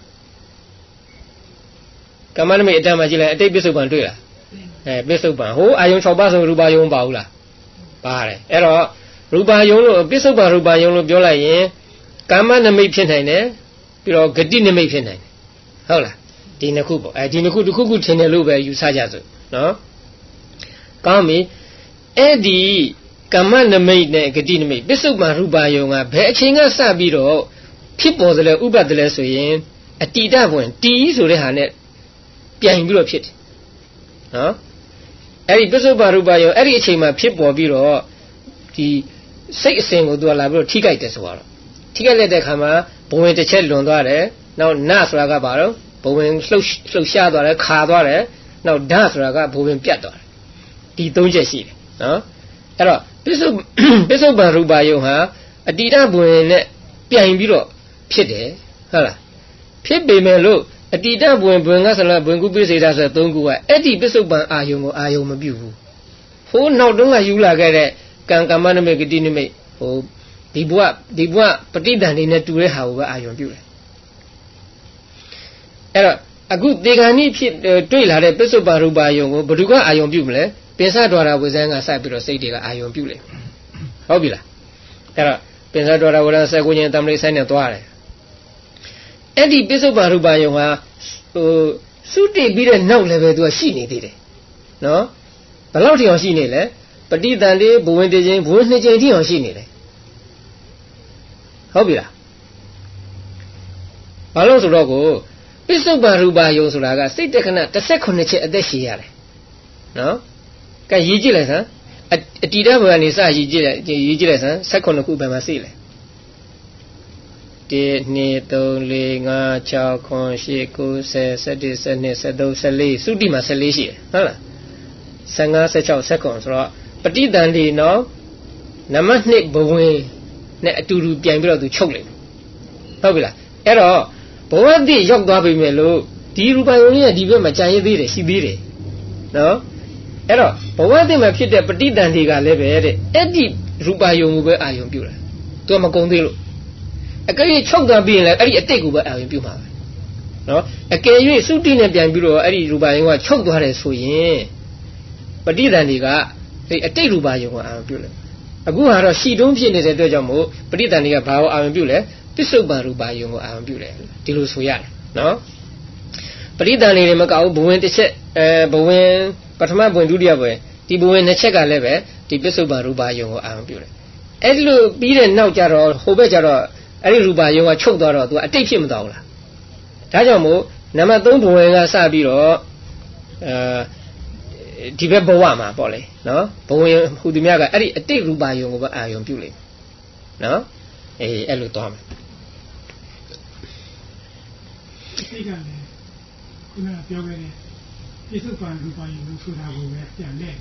ကာမနမိတ်အတ္တမှာကြည့်လိုက်အတိတ်ပစ္စုပန်တွေ့လားအဲပစ္စုပန်ဟိုအာယုံ၆ပါးဆိုရူပါယုံပါဘူးလားပါတယ်အဲ့တော့ရူပါယုံလို့ပစ္စုပန်ရူပါယုံလို့ပြောလိုက်ရင်ကာမနမိတ်ဖြစ်နိုင်တယ်ပြီးတော့ဂတိနမိတ်ဖြစ်နိုင်တယ်ဟုတ်လားဒီနှစ်ခုပေါ့အဲဒီနှစ်ခုတစ်ခုခုထင်တယ်လို့ပဲယူဆကြစို့နော်ကောင်းပြီအဲ့ဒီကာမနမိတ်နဲ့ဂတိနမိတ်ပစ္စုပန်ရူပါယုံကဘယ်အချိန်ကစပြီးတော့ဖြစ်ပေါ်သလဲဥပတ်သလဲဆိုရင်အတ္တိတဘဝင်တီးဆိုတဲ့ဟာနဲ့ပြိုင်ပြီးတော့ဖြစ်တယ်နော်အဲ့ဒီပစ္စုပန်ရူပါယုံအဲ့ဒီအချိန်မှာဖြစ်ပေါ်ပြီးတော့ဒီစိတ်အစဉ်ကိုသူကလာပြီးတော့ထိကြိုက်တယ်ဆိုတော့ထိကြိုက်လိုက်တဲ့အခါမှာဘဝင်တစ်ချက်လွန်သွားတယ်နောက်နဆိုတာကဘာတော့ဘဝင်လှုပ်လှုပ်ရှားသွားတယ်ခါသွားတယ်နောက်ဓာဆိုတာကဘဝင်ပြတ်သွားတယ်ဒီသုံးချက်ရှိတယ်နော်အဲ့တော့ပစ္စုပစ္စုပန်ရူပါယုံဟာအတ္တိတဘဝင်နဲ့ပြိုင်ပြီးတော့ဖြစ်တယ်ဟုတ်လားဖြစ်ပေမဲ့လို့အတ္တိတဘဝင်ဘဝင်ကဆလဘဝင်ကုပိစေတာဆိုတဲ့သုံးခုကအဲ့ဒီပစ္စုပန်အာယုံကိုအာယုံမပြုဘူးဟိုးနောက်တုန်းကယူလာခဲ့တဲ့ကံကမ္မနမိတ်ဂတိနမိတ်ဟိုဒီဘဝဒီဘဝပဋိသန္ဓေနဲ့တူတဲ့ဟာကိုပဲအာယုံပြုတယ်အဲ့တော့အခုဒေဂာနိဖြစ်တွေ့လာတဲ့ပစ္စုပန်ရူပါယုံကိုဘယ်သူကအာယုံပြုမလဲပင်စဒွါရဝိဇ္ဇံကစပြီးတော့စိတ်တွေကအာယုံပြုလေဟုတ်ပြီလားအဲ့တော့ပင်စဒွါရဝိဇ္ဇံဆက်ကိုချင်းတမလိဆိုင်နဲ့သွားတယ်အဲ့ဒီပစ္စုပန်ရူပါယုံဟာဟိုစုတည်ပြီးတဲ့နောက်လည်းပဲသူကရှိနေသေးတယ်နော်ဘယ်လောက်ထိအောင်ရှိနေလဲပဋိသန္ဓေဘဝင်တစ်ချိန်ဘဝင်နှစ်ချိန်ထိအောင်ရှိနေတယ်ဟုတ်ပြီလားဘာလို့ဆိုတော့ကိုပစ္စုပန်ရူပါယုံဆိုတာကစိတ်တက္ကနာတစ်ဆက်ခုနှစ်ချက်အသက်ရှည်ရတယ်နော်ကဲရေးကြည့်လိုက်စမ်းအတ္တိတဘဝကနေစရေးကြည့်လိုက်ရေးကြည့်လိုက်စမ်းဆက်ခုနှစ်ခုပဲမှာစိလဲ一、二、三、四、五、六、七、八、九、十、十一、十二、十三、十四，数地嘛十四些，好了，十五、十六、十九，是吧？不地当地喏，那么你不会，那都是变不了都臭了，好不啦？哎喽，不管地要多少米路，地路把用呢，地边嘛加一点的，西边的，喏，哎喽，不管地嘛偏的不地当地个那边的，哎地路把用不爱用不了，多么公平了。အကယ်၍ချုပ်သွားပြီးရင်လည်းအဲ့ဒီအတိတ်ကိုပဲအာရုံပြုမှာပဲနော်အကယ်၍သုတိနဲ့ပြန်ပြီးတော့အဲ့ဒီရူပါယုံကချုပ်သွားတယ်ဆိုရင်ပဋိသန္ဓေကအဲ့အတိတ်ရူပါယုံကိုအာရုံပြုတယ်အခုကတော့ရှီတုံးဖြစ်နေတဲ့အတွက်ကြောင့်မို့ပဋိသန္ဓေကဘာကိုအာရုံပြုလဲပစ္စုပန်ရူပါယုံကိုအာရုံပြုတယ်ဒီလိုဆိုရတယ်နော်ပဋိသန္ဓေတွေမကဘူးဘဝင်တစ်ချက်အဲဘဝင်ပထမဘဝင်ဒုတိယဘဝင်ဒီဘဝင်နှစ်ချက်ကလည်းပဲဒီပစ္စုပန်ရူပါယုံကိုအာရုံပြုတယ်အဲ့ဒီလိုပြီးတဲ့နောက်ကျတော့ဟိုဘက်ကျတော့အဲ့ဒီရူပါယုံကချုပ်သွားတော့သူကအတိတ်ဖြစ်မသွားဘူးလားဒါကြောင့်မို့နံပါတ်သုံးဘဝင်ကစပြီးတော့အဲဒီဘက်ဘဝမှာပေါ့လေနော်ဘဝင်ဟူသူများကအဲ့ဒီအတိတ်ရူပါယုံကိုပဲအာယုံပြုလိမ့်နော်အေးအဲ့လိုသွားမယ်ဒီကနေ့ခုနကပြောခဲ့တဲ့ပြစ္ဆုတ်ပန်ရူပါယုံလို့ဆိုတာကိုပဲပြန်လဲ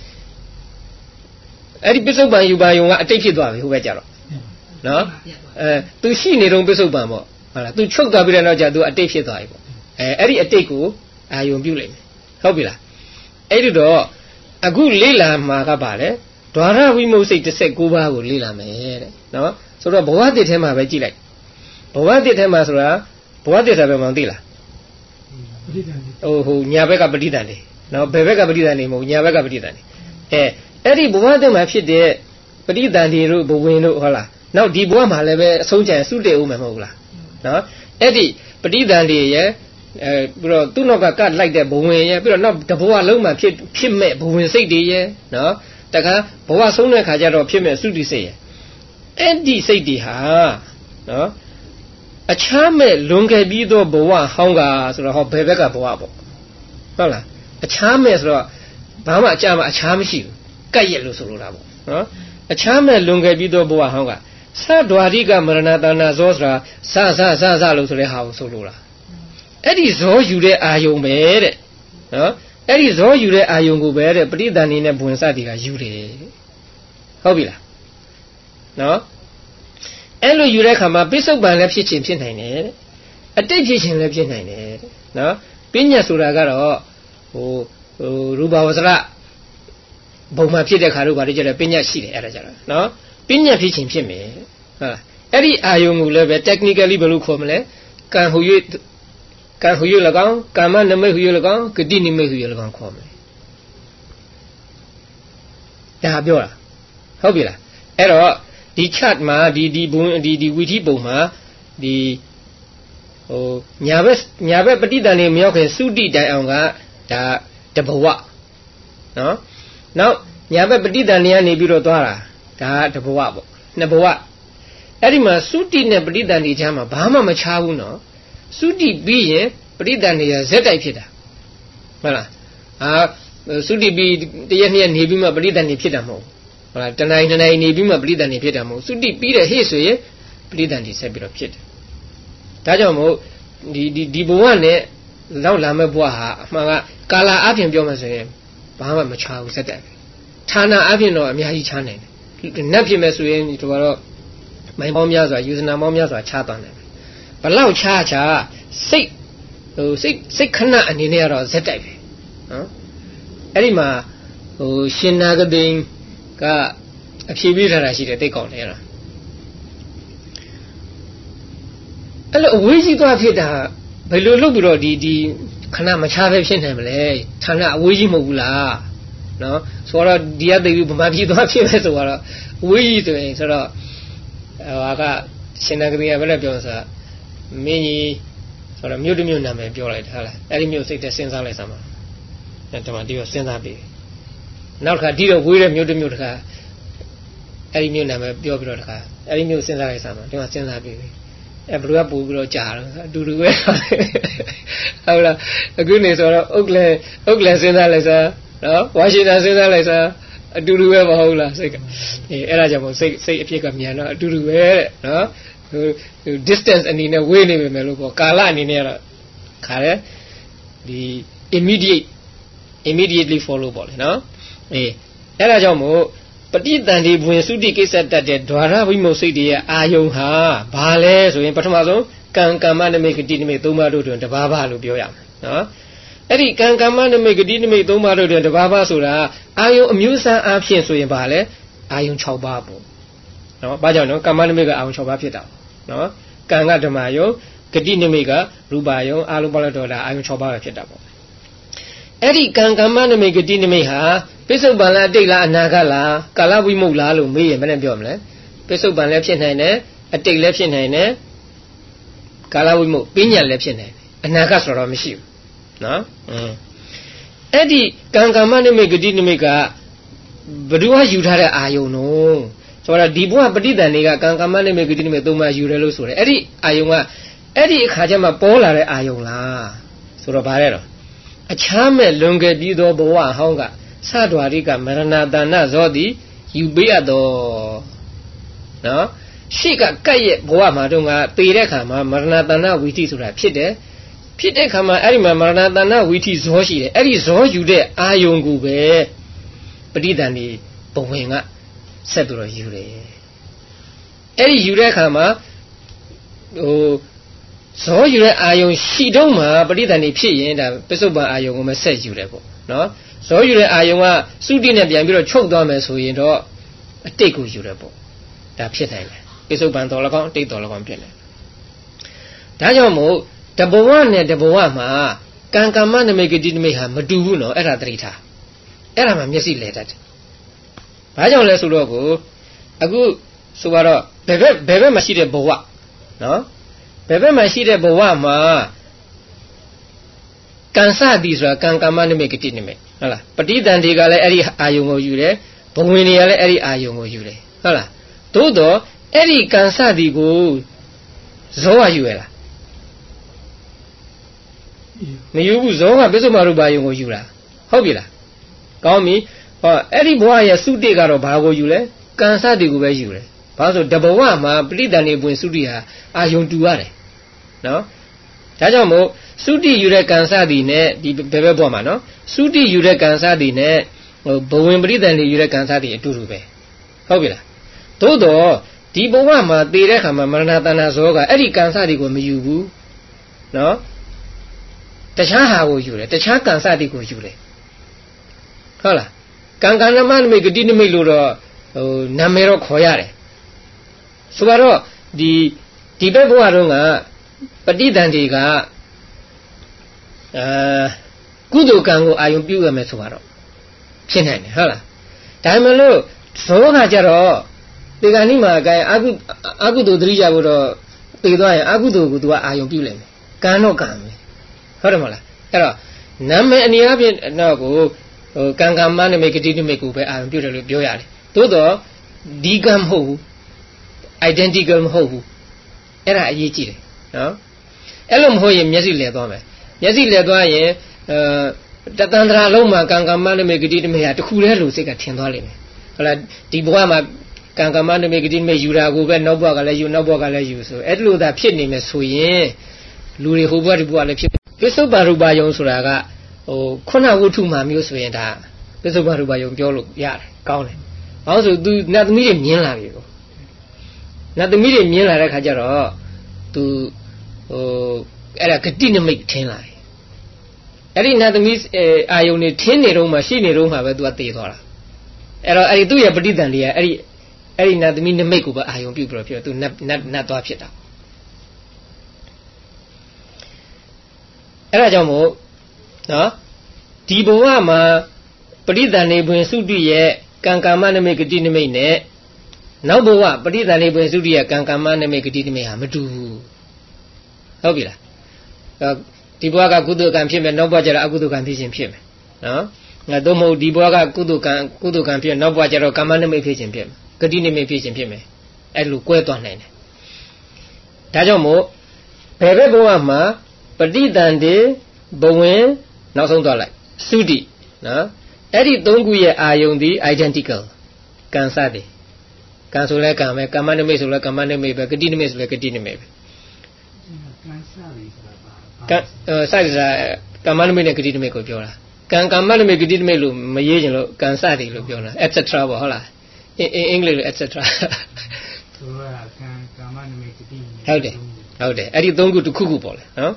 အဲ့ဒီပြစ္ဆုတ်ပန်ရူပါယုံကအတိတ်ဖြစ်သွားပြီဟိုဘက်ကျတော့နော်အဲသူရှိနေတော့ပစ္စုပန်ပေါ့ဟုတ်လားသူချုပ်သွားပြီးတဲ့နောက်ကျသူအတိတ်ဖြစ်သွားပြီပေါ့အဲအဲ့ဒီအတိတ်ကိုအာယုံပြုလိုက်မယ်ဟုတ်ပြီလားအဲ့ဒီတော့အခုလေးလာမှာကပါလေဒွါရဝိမုတ်စိတ်၁၉ပါးကိုလေးလာမယ်တဲ့နော်ဆိုတော့ဘဝတစ်ထဲမှာပဲကြည့်လိုက်ဘဝတစ်ထဲမှာဆိုတာဘဝတစ်ထဲပဲမှသိလားပဋိသန္ဓေဟိုဟိုညာဘက်ကပဋိသန္ဓေနော်ဘယ်ဘက်ကပဋိသန္ဓေမဟုတ်ညာဘက်ကပဋိသန္ဓေအဲအဲ့ဒီဘဝတစ်မှာဖြစ်တဲ့ပဋိသန္ဓေတို့ဘဝင်တို့ဟုတ်လားနောက်ဒီဘဝမှာလည်းပဲအဆုံးချင်စုတည်ဦးမယ်မဟုတ်လားနော်အဲ့ဒီပဋိသန္ဓေရဲ့အဲပြီးတော့သူ့နောက်ကကတ်လိုက်တဲ့ဘဝင်ရဲ့ပြီးတော့နောက်တဘဝလုံးမှာဖြစ်ဖြစ်မဲ့ဘဝင်စိတ်တွေရဲ့နော်တခါဘဝဆုံးတဲ့ခါကျတော့ဖြစ်မဲ့စုတည်စိတ်ရဲ့အဲ့ဒီစိတ်တွေဟာနော်အခြားမဲ့လွန်ခဲ့ပြီးသောဘဝဟောင်းကဆိုတော့ဟောဘယ်ဘက်ကဘဝပေါ့ဟုတ်လားအခြားမဲ့ဆိုတော့ဘာမှအကြမ်းအခြားမရှိဘူးကတ်ရက်လို့ဆိုလိုတာပေါ့နော်အခြားမဲ့လွန်ခဲ့ပြီးသောဘဝဟောင်းကသဒ္ဒဝါရိကမရဏတဏဇောဆိုတာစစစစလို့ဆိုတဲ့ဟာကိုဆိုလို့လားအဲ့ဒီဇောယူတဲ့အာယုံပဲတဲ့နော်အဲ့ဒီဇောယူတဲ့အာယုံကိုပဲတဲ့ပဋိသန္ဓေနဲ့ဘဝင်စသည်ကယူတယ်ဟုတ်ပြီလားနော်အဲ့လိုယူတဲ့ခါမှာပိဿုပန်လည်းဖြစ်ချင်းဖြစ်နိုင်တယ်တဲ့အတိတ်ဖြစ်ခြင်းလည်းဖြစ်နိုင်တယ်နော်ပညာဆိုတာကတော့ဟိုဟိုရူပဝဇ္ဇရဘုံမှာဖြစ်တဲ့ခါတို့ဘာတွေကြလဲပညာရှိတယ်အဲ့ဒါကြတော့နော်ပညာဖြစ်ခြင်းဖြစ်မယ်ဟုတ်လားအဲ့ဒီအာယုံကိုလည်းပဲ technically ဘယ်လိုခေါ်မလဲကံဟူ၍ကံဟူ၍၎င်းကာမနမိတ်ဟူ၍၎င်းဂတိနိမိတ်ဟူ၍၎င်းခေါ်မယ်ဒါပြောတာဟုတ်ပြီလားအဲ့တော့ဒီ chart မှာဒီဒီဘုံဒီဒီဝီထီပုံမှာဒီဟိုညာဘက်ညာဘက်ပဋိသန္ဓေမရောက်ခင်သုတိတိုင်အောင်ကဒါတဘဝနော်နောက်ညာဘက်ပဋိသန္ဓေကနေပြီးတော့သွားတာဒါတဘဝပေါ့နှစ်ဘဝအဲ့ဒီမှာသုတိနဲ့ပဋိသန္ဓေကြားမှာဘာမှမခြားဘူးနော်သုတိပြီးရင်ပဋိသန္ဓေရဇက်တိုက်ဖြစ်တာဟုတ်လားအာသုတိပြီးတရက်နှစ်ရက်နေပြီးမှပဋိသန္ဓေဖြစ်တာမဟုတ်ဟုတ်လားတနိုင်တနိုင်နေပြီးမှပဋိသန္ဓေဖြစ်တာမဟုတ်သုတိပြီးတဲ့ဟေ့ဆိုရင်ပဋိသန္ဓေဆက်ပြီးတော့ဖြစ်တယ်ဒါကြောင့်မို့ဒီဒီဒီဘဝနဲ့လောက်လာမဲ့ဘဝဟာအမှန်ကကာလအပြင်ပြောမှဆိုရင်ဘာမှမခြားဘူးဇက်တိုက်ဌာနအပြင်တော့အများကြီးခြားနိုင်တယ်နတ်ဖြစ်မဲ့ဆိုရင်ဒီတော့မိုင်းပေါင်းများစွာယူဇနာပေါင်းများစွာခြားသွားနိုင်တယ်ဘလောက်ခြားခြားစိတ်ဟိုစိတ်စိတ်ခဏအနေနဲ့ကတော့ဇက်တိုက်ပဲနော်အဲ့ဒီမှာဟိုရှင်နာဂတိန်ကအဖြေပေးထားတာရှိတယ်တိတ်ကောင်းတယ်လားအဲ့လိုအဝေးကြီးသွားဖြစ်တာဘယ်လိုလုပ်ပြီးတော့ဒီဒီခဏမခြားပဲဖြစ်နိုင်မလဲဌာနအဝေးကြီးမဟုတ်ဘူးလားနော်ဆိုတော့ဒီကသိပြီးဗမာပြည်သွားဖြစ်မယ်ဆိုတော့အဝေးကြီးဆိုရင်ဆိုတော့ဟိုကရှင်နာဂတိကဘယ်လိုပြောလဲဆိုတော့မင်းကြီးဆိုတော့မြို့တစ်မြို့နာမည်ပြောလိုက်တာဟုတ်လားအဲ့ဒီမြို့စိတ်ထဲစဉ်းစားလိုက်စမ်းပါအဲ့ဒါမှဒီတော့စဉ်းစားပြီးနောက်တစ်ခါဒီတော့ဝေးတဲ့မြို့တစ်မြို့တစ်ခါအဲ့ဒီမြို့နာမည်ပြောပြီးတော့တစ်ခါအဲ့ဒီမြို့စဉ်းစားလိုက်စမ်းပါဒီမှာစဉ်းစားပြီးအဲဘယ်လိုကပို့ပြီးတော့ကြာတော့အတူတူပဲဟုတ်လားအခုနေဆိုတော့အုတ်လဲအုတ်လဲစဉ်းစားလိုက်စမ်းနော်ဝါရှင်တန်စဉ်းစားလိုက်စမ်းအတူတူပဲမဟုတ်လားစိတ်ကအေးအဲ့ဒါကြောင့်မို့စိတ်စိတ်အဖြစ်ကမြန်တော့အတူတူပဲတဲ့နော်ဟို distance အနေနဲ့ဝေးနေပေမဲ့လို့ပေါ့ကာလအနေနဲ့ကတော့ခါတယ်ဒီ immediate immediately follow ပေါ့လေနော်အေးအဲ့ဒါကြောင့်မို့ပဋိသန္ဓေဘဝင်သုတိကိစ္စတတ်တဲ့ဓာရဝိမုတ်စိတ်တွေရဲ့အာယုံဟာဘာလဲဆိုရင်ပထမဆုံးကံကမ္မနမိတ်ဂတိနမိတ်သုံးပါးတို့တွင်တဘာဘာလို့ပြောရမယ်နော်အဲ့ဒီကံကမ္မနမိတ်ဂတိနမိတ်သုံးပါးတို့တွင်တဘာဘာဆိုတာအာယုံအမျိုးအစားအဖြစ်ဆိုရင်ဘာလဲအာယုံ၆ပါးပေါ့နော်ဘာကြောင့်နော်ကမ္မနမိတ်ကအာယုံ၆ပါးဖြစ်တာနော်ကံကဓမ္မယုံဂတိနမိတ်ကရူပယုံအာလုံးပါလို့တော့အာယုံ၆ပါးပဲဖြစ်တာပေါ့အဲ့ဒီကံကမ္မနမိတ်ဂတိနမိတ်ဟာပိဿုပန်လားအတိတ်လားအနာဂတ်လားကာလဝိမုတ်လားလို့မေးရင်ဘယ်နဲ့ပြောမလဲပိဿုပန်လည်းဖြစ်နိုင်တယ်အတိတ်လည်းဖြစ်နိုင်တယ်ကာလဝိမုတ်ပညာလည်းဖြစ်နိုင်တယ်အနာဂတ်ဆိုတော့မရှိဘူးနော်အင်းအဲ့ဒီကံကမ္မနမိတ်ဂတိနမိတ်ကဘယ်သူကယူထားတဲ့အာယုံနော်ဆိုတော့ဒီဘဝပဋိသန္ဓေကကံကမ္မနမိတ်ဂတိနမိတ်သုံးပါးယူတယ်လို့ဆိုတယ်အဲ့ဒီအာယုံကအဲ့ဒီအခါကျမှပေါ်လာတဲ့အာယုံလားဆိုတော့ဗါတဲ့တော့အချမ်းမဲ့လွန်ခဲ့ပြီးသောဘဝဟောင်းကသဒ္ဒဝါရိကမရဏတဏ္ဏဇောတိယူပေးရတော့နော်ရှေ့ကကတ်ရဲ့ဘဝမှာတော့ငါပေတဲ့ခါမှာမရဏတဏ္ဏဝီထိဆိုတာဖြစ်တယ်ဖြစ်တဲ့ခါမှာအဲ့ဒီမှာမရဏတဏ္ဏဝီထိဇောရှိတယ်အဲ့ဒီဇောယူတဲ့အာယုံကိုပဲပဋိသန္ဓေဘဝင်ကဆက်ပြီးတော့ယူတယ်အဲ့ဒီယူတဲ့အခါမှာဟိုဇောယူတဲ့အာယုံရှိတော့မှပဋိသန္ဓေဖြစ်ရင်ဒါပစ္စုပန်အာယုံကိုမဆက်ယူတယ်ပေါ့နော်ဇောယူတဲ့အာယုံကသုတိနဲ့ပြန်ပြီးတော့ချုပ်သွားမယ်ဆိုရင်တော့အတိတ်ကိုယူတယ်ပေါ့ဒါဖြစ်နိုင်တယ်ပစ္စုပန်တော်၎င်းအတိတ်တော်၎င်းဖြစ်တယ်ဒါကြောင့်မို့တဘဝနဲ့တဘဝမှာကံကမ္မနမိတ်ဂတိနမိတ်ဟာမတူဘူးနော်အဲ့ဒါသတိထားအဲ့ဒါမှမျက်စိလဲတတ်တယ်ဘာကြောင့်လဲဆိုတော့ကိုအခုဆိုတော့ဘယ်ဘက်ဘယ်ဘက်မှာရှိတဲ့ဘဝနော်ဘယ်ဘက်မှာရှိတဲ့ဘဝမှာကံစသည်ဆိုတာကံကမ္မနမိတ်ဂတိနမိတ်ဟုတ်လားပဋိသန္ဓေကလည်းအဲ့ဒီအာယုံကိုယူတယ်ဘဝင်တွေကလည်းအဲ့ဒီအာယုံကိုယူတယ်ဟုတ်လားသို့တော့အဲ့ဒီကံစသည်ကိုဇောကယူရလားမယူဘူးဇောကပစ္စုပ္ပန်ရူပယုံကိုယူတာဟုတ်ပြီလားကောင်းပြီဟောအဲ့ဒီဘဝရဲ့သုတိကတော့ဘာကိုယူလဲကံစသည်ကိုပဲယူတယ်ဘာလို့ဆိုတဘဝမှာပဋိသန္ဓေပွင့်သုတိဟာအာယုံတူရတယ်နော်ဒါကြောင့်မို့သုတိယူတဲ့ကံစသည်နဲ့ဒီဘယ်ဘက်ဘဝမှာနော်သုတိယူတဲ့ကံစသည်နဲ့ဟိုဘဝင်ပဋိသန္ဓေယူတဲ့ကံစသည်အတူတူပဲဟုတ်ပြီလားသို့တော့ဒီဘဝမှာတည်တဲ့ခါမှာမရဏတဏ္ဍဇောကအဲ့ဒီကံစသည်ကိုမယူဘူးနော်တခြားဟာကိုယူတယ်တခြားကံစသည်ကိုယူတယ်ဟုတ်လားကံကံနမနမိတ်ဂတိနမိတ်လို့တော့ဟိုနာမည်တော့ခေါ်ရတယ်ဆိုတော့ဒီဒီဘက်ဘဝတုန်းကပဋိသန္ဓေကအာကုသိုလ်ကံကိုအာယုံပြုရမယ်ဆိုတော့ဖြစ်နိုင်တယ်ဟုတ်လားဒါမှမဟုတ်ဇောကကြတော့ဒီကနေ့မှာအကိုင်အကုအကုသိုလ်သတိကြဖို့တော့ပြေသွားရင်အကုသိုလ်ကို तू ကအာယုံပြုလိုက်မယ်ကံတော့ကံပဲဟုတ်တယ်မဟုတ်လားအဲ့တော့နာမည်အနေအချင်းတော့ကိုဟိုကံကမ္မနမိတ်ဂတိနမိတ်ကိုပဲအာယုံပြုတယ်လို့ပြောရတယ်သို့တော့ဒီကံမဟုတ်ဘူး identical မဟုတ်ဘူးအဲ့ဒါအရေးကြီးတယ်နော်အဲ့လိုမဟုတ်ရင်မျက်စိလဲသွားမယ်မျက်စိလဲသွားရင်အဲတသန္တရာလုံးမှာကံကမ္မနမိတ်ဂတိနမိတ်ဟာတစ်ခုတည်းလို့စိတ်ကထင်သွားလိမ့်မယ်ဟုတ်လားဒီဘဝမှာကံကမ္မနမိတ်ဂတိနမိတ်ယူတာကိုပဲနောက်ဘဝကလည်းယူနောက်ဘဝကလည်းယူဆိုအဲ့လိုသာဖြစ်နေမယ်ဆိုရင်လူတွေဟိုဘဝဒီဘဝလည်းဖြစ်ပစ္စုပ္ပန်ရူပယုံဆိုတာကဟိုခုနဝတ္ထုမှာမျိုးဆိုရင်ဒါပစ္စုပ္ပန်ရူပယုံပြောလို့ရတယ်ကောင်းတယ်ဘာလို့ဆိုသူနတ်သမီးတွေမြင်လာပြီကိုနတ်သမီးတွေမြင်လာတဲ့ခါကျတော့သူဟိုအဲ့ဒါဂတိနမိတ်ထင်လာတယ်အဲ့ဒီနတ်သမီးအာယုံနေထင်းနေတော့မှရှိနေတော့မှပဲသူကတည်သွားတာအဲ့တော့အဲ့ဒီသူ့ရဲ့ပဋိသန္ဓေကအဲ့ဒီအဲ့ဒီနတ်သမီးနမိတ်ကိုပဲအာယုံပြုပြီးတော့ဖြစ်သူနတ်နတ်နတ်သွားဖြစ်တာအဲ့ဒါကြောင့်မို့နော်ဒီဘဝမှာပဋိသန္ဓေပွင့်သုတိရဲ့ကံကမ္မနမိတ်ဂတိနမိတ်နဲ့နောက်ဘဝပဋိသန္ဓေပွင့်သုတိရဲ့ကံကမ္မနမိတ်ဂတိနမိတ်ဟာမတူဘူးဟုတ်ပြီလားဒီဘဝကကုသိုလ်ကံဖြစ်မယ်နောက်ဘဝကျတော့အကုသိုလ်ကံဖြစ်ခြင်းဖြစ်မယ်နော်ငါတို့မဟုတ်ဒီဘဝကကုသိုလ်ကံကုသိုလ်ကံဖြစ်နောက်ဘဝကျတော့ကမ္မနမိတ်ဖြစ်ခြင်းဖြစ်မယ်ဂတိနမိတ်ဖြစ်ခြင်းဖြစ်မယ်အဲ့လိုကွဲသွားနိုင်တယ်ဒါကြောင့်မို့ဘယ်ဘက်ဘဝမှာပဋိသန္ဓေဘဝင်နောက်ဆုံးသွားလိုက်သုတိနော်အဲ့ဒီသုံးခုရဲ့အာယုံဒီ identical ကံစသည်ကံဆိုလဲကံပဲကမ္မနမိတ်ဆိုလဲကမ္မနမိတ်ပဲဂတိနမိတ်ဆိုလဲဂတိနမိတ်ပဲကံစသည်ဆိုတာပါကံစသည်ဆိုတာကမ္မနမိတ်နဲ့ဂတိနမိတ်ကိုပြောတာကံကမ္မနမိတ်ဂတိနမိတ်လို့မရေးချင်လို့ကံစသည်လို့ပြောတာ et cetera ပေါ့ဟုတ်လားအင်အင်္ဂလိပ်လို et cetera ဆိုတာကံကမ္မနမိတ်ဂတိနမိတ်ဟုတ်တယ်ဟုတ်တယ်အဲ့ဒီသုံးခုတစ်ခုခုပေါ့လေနော်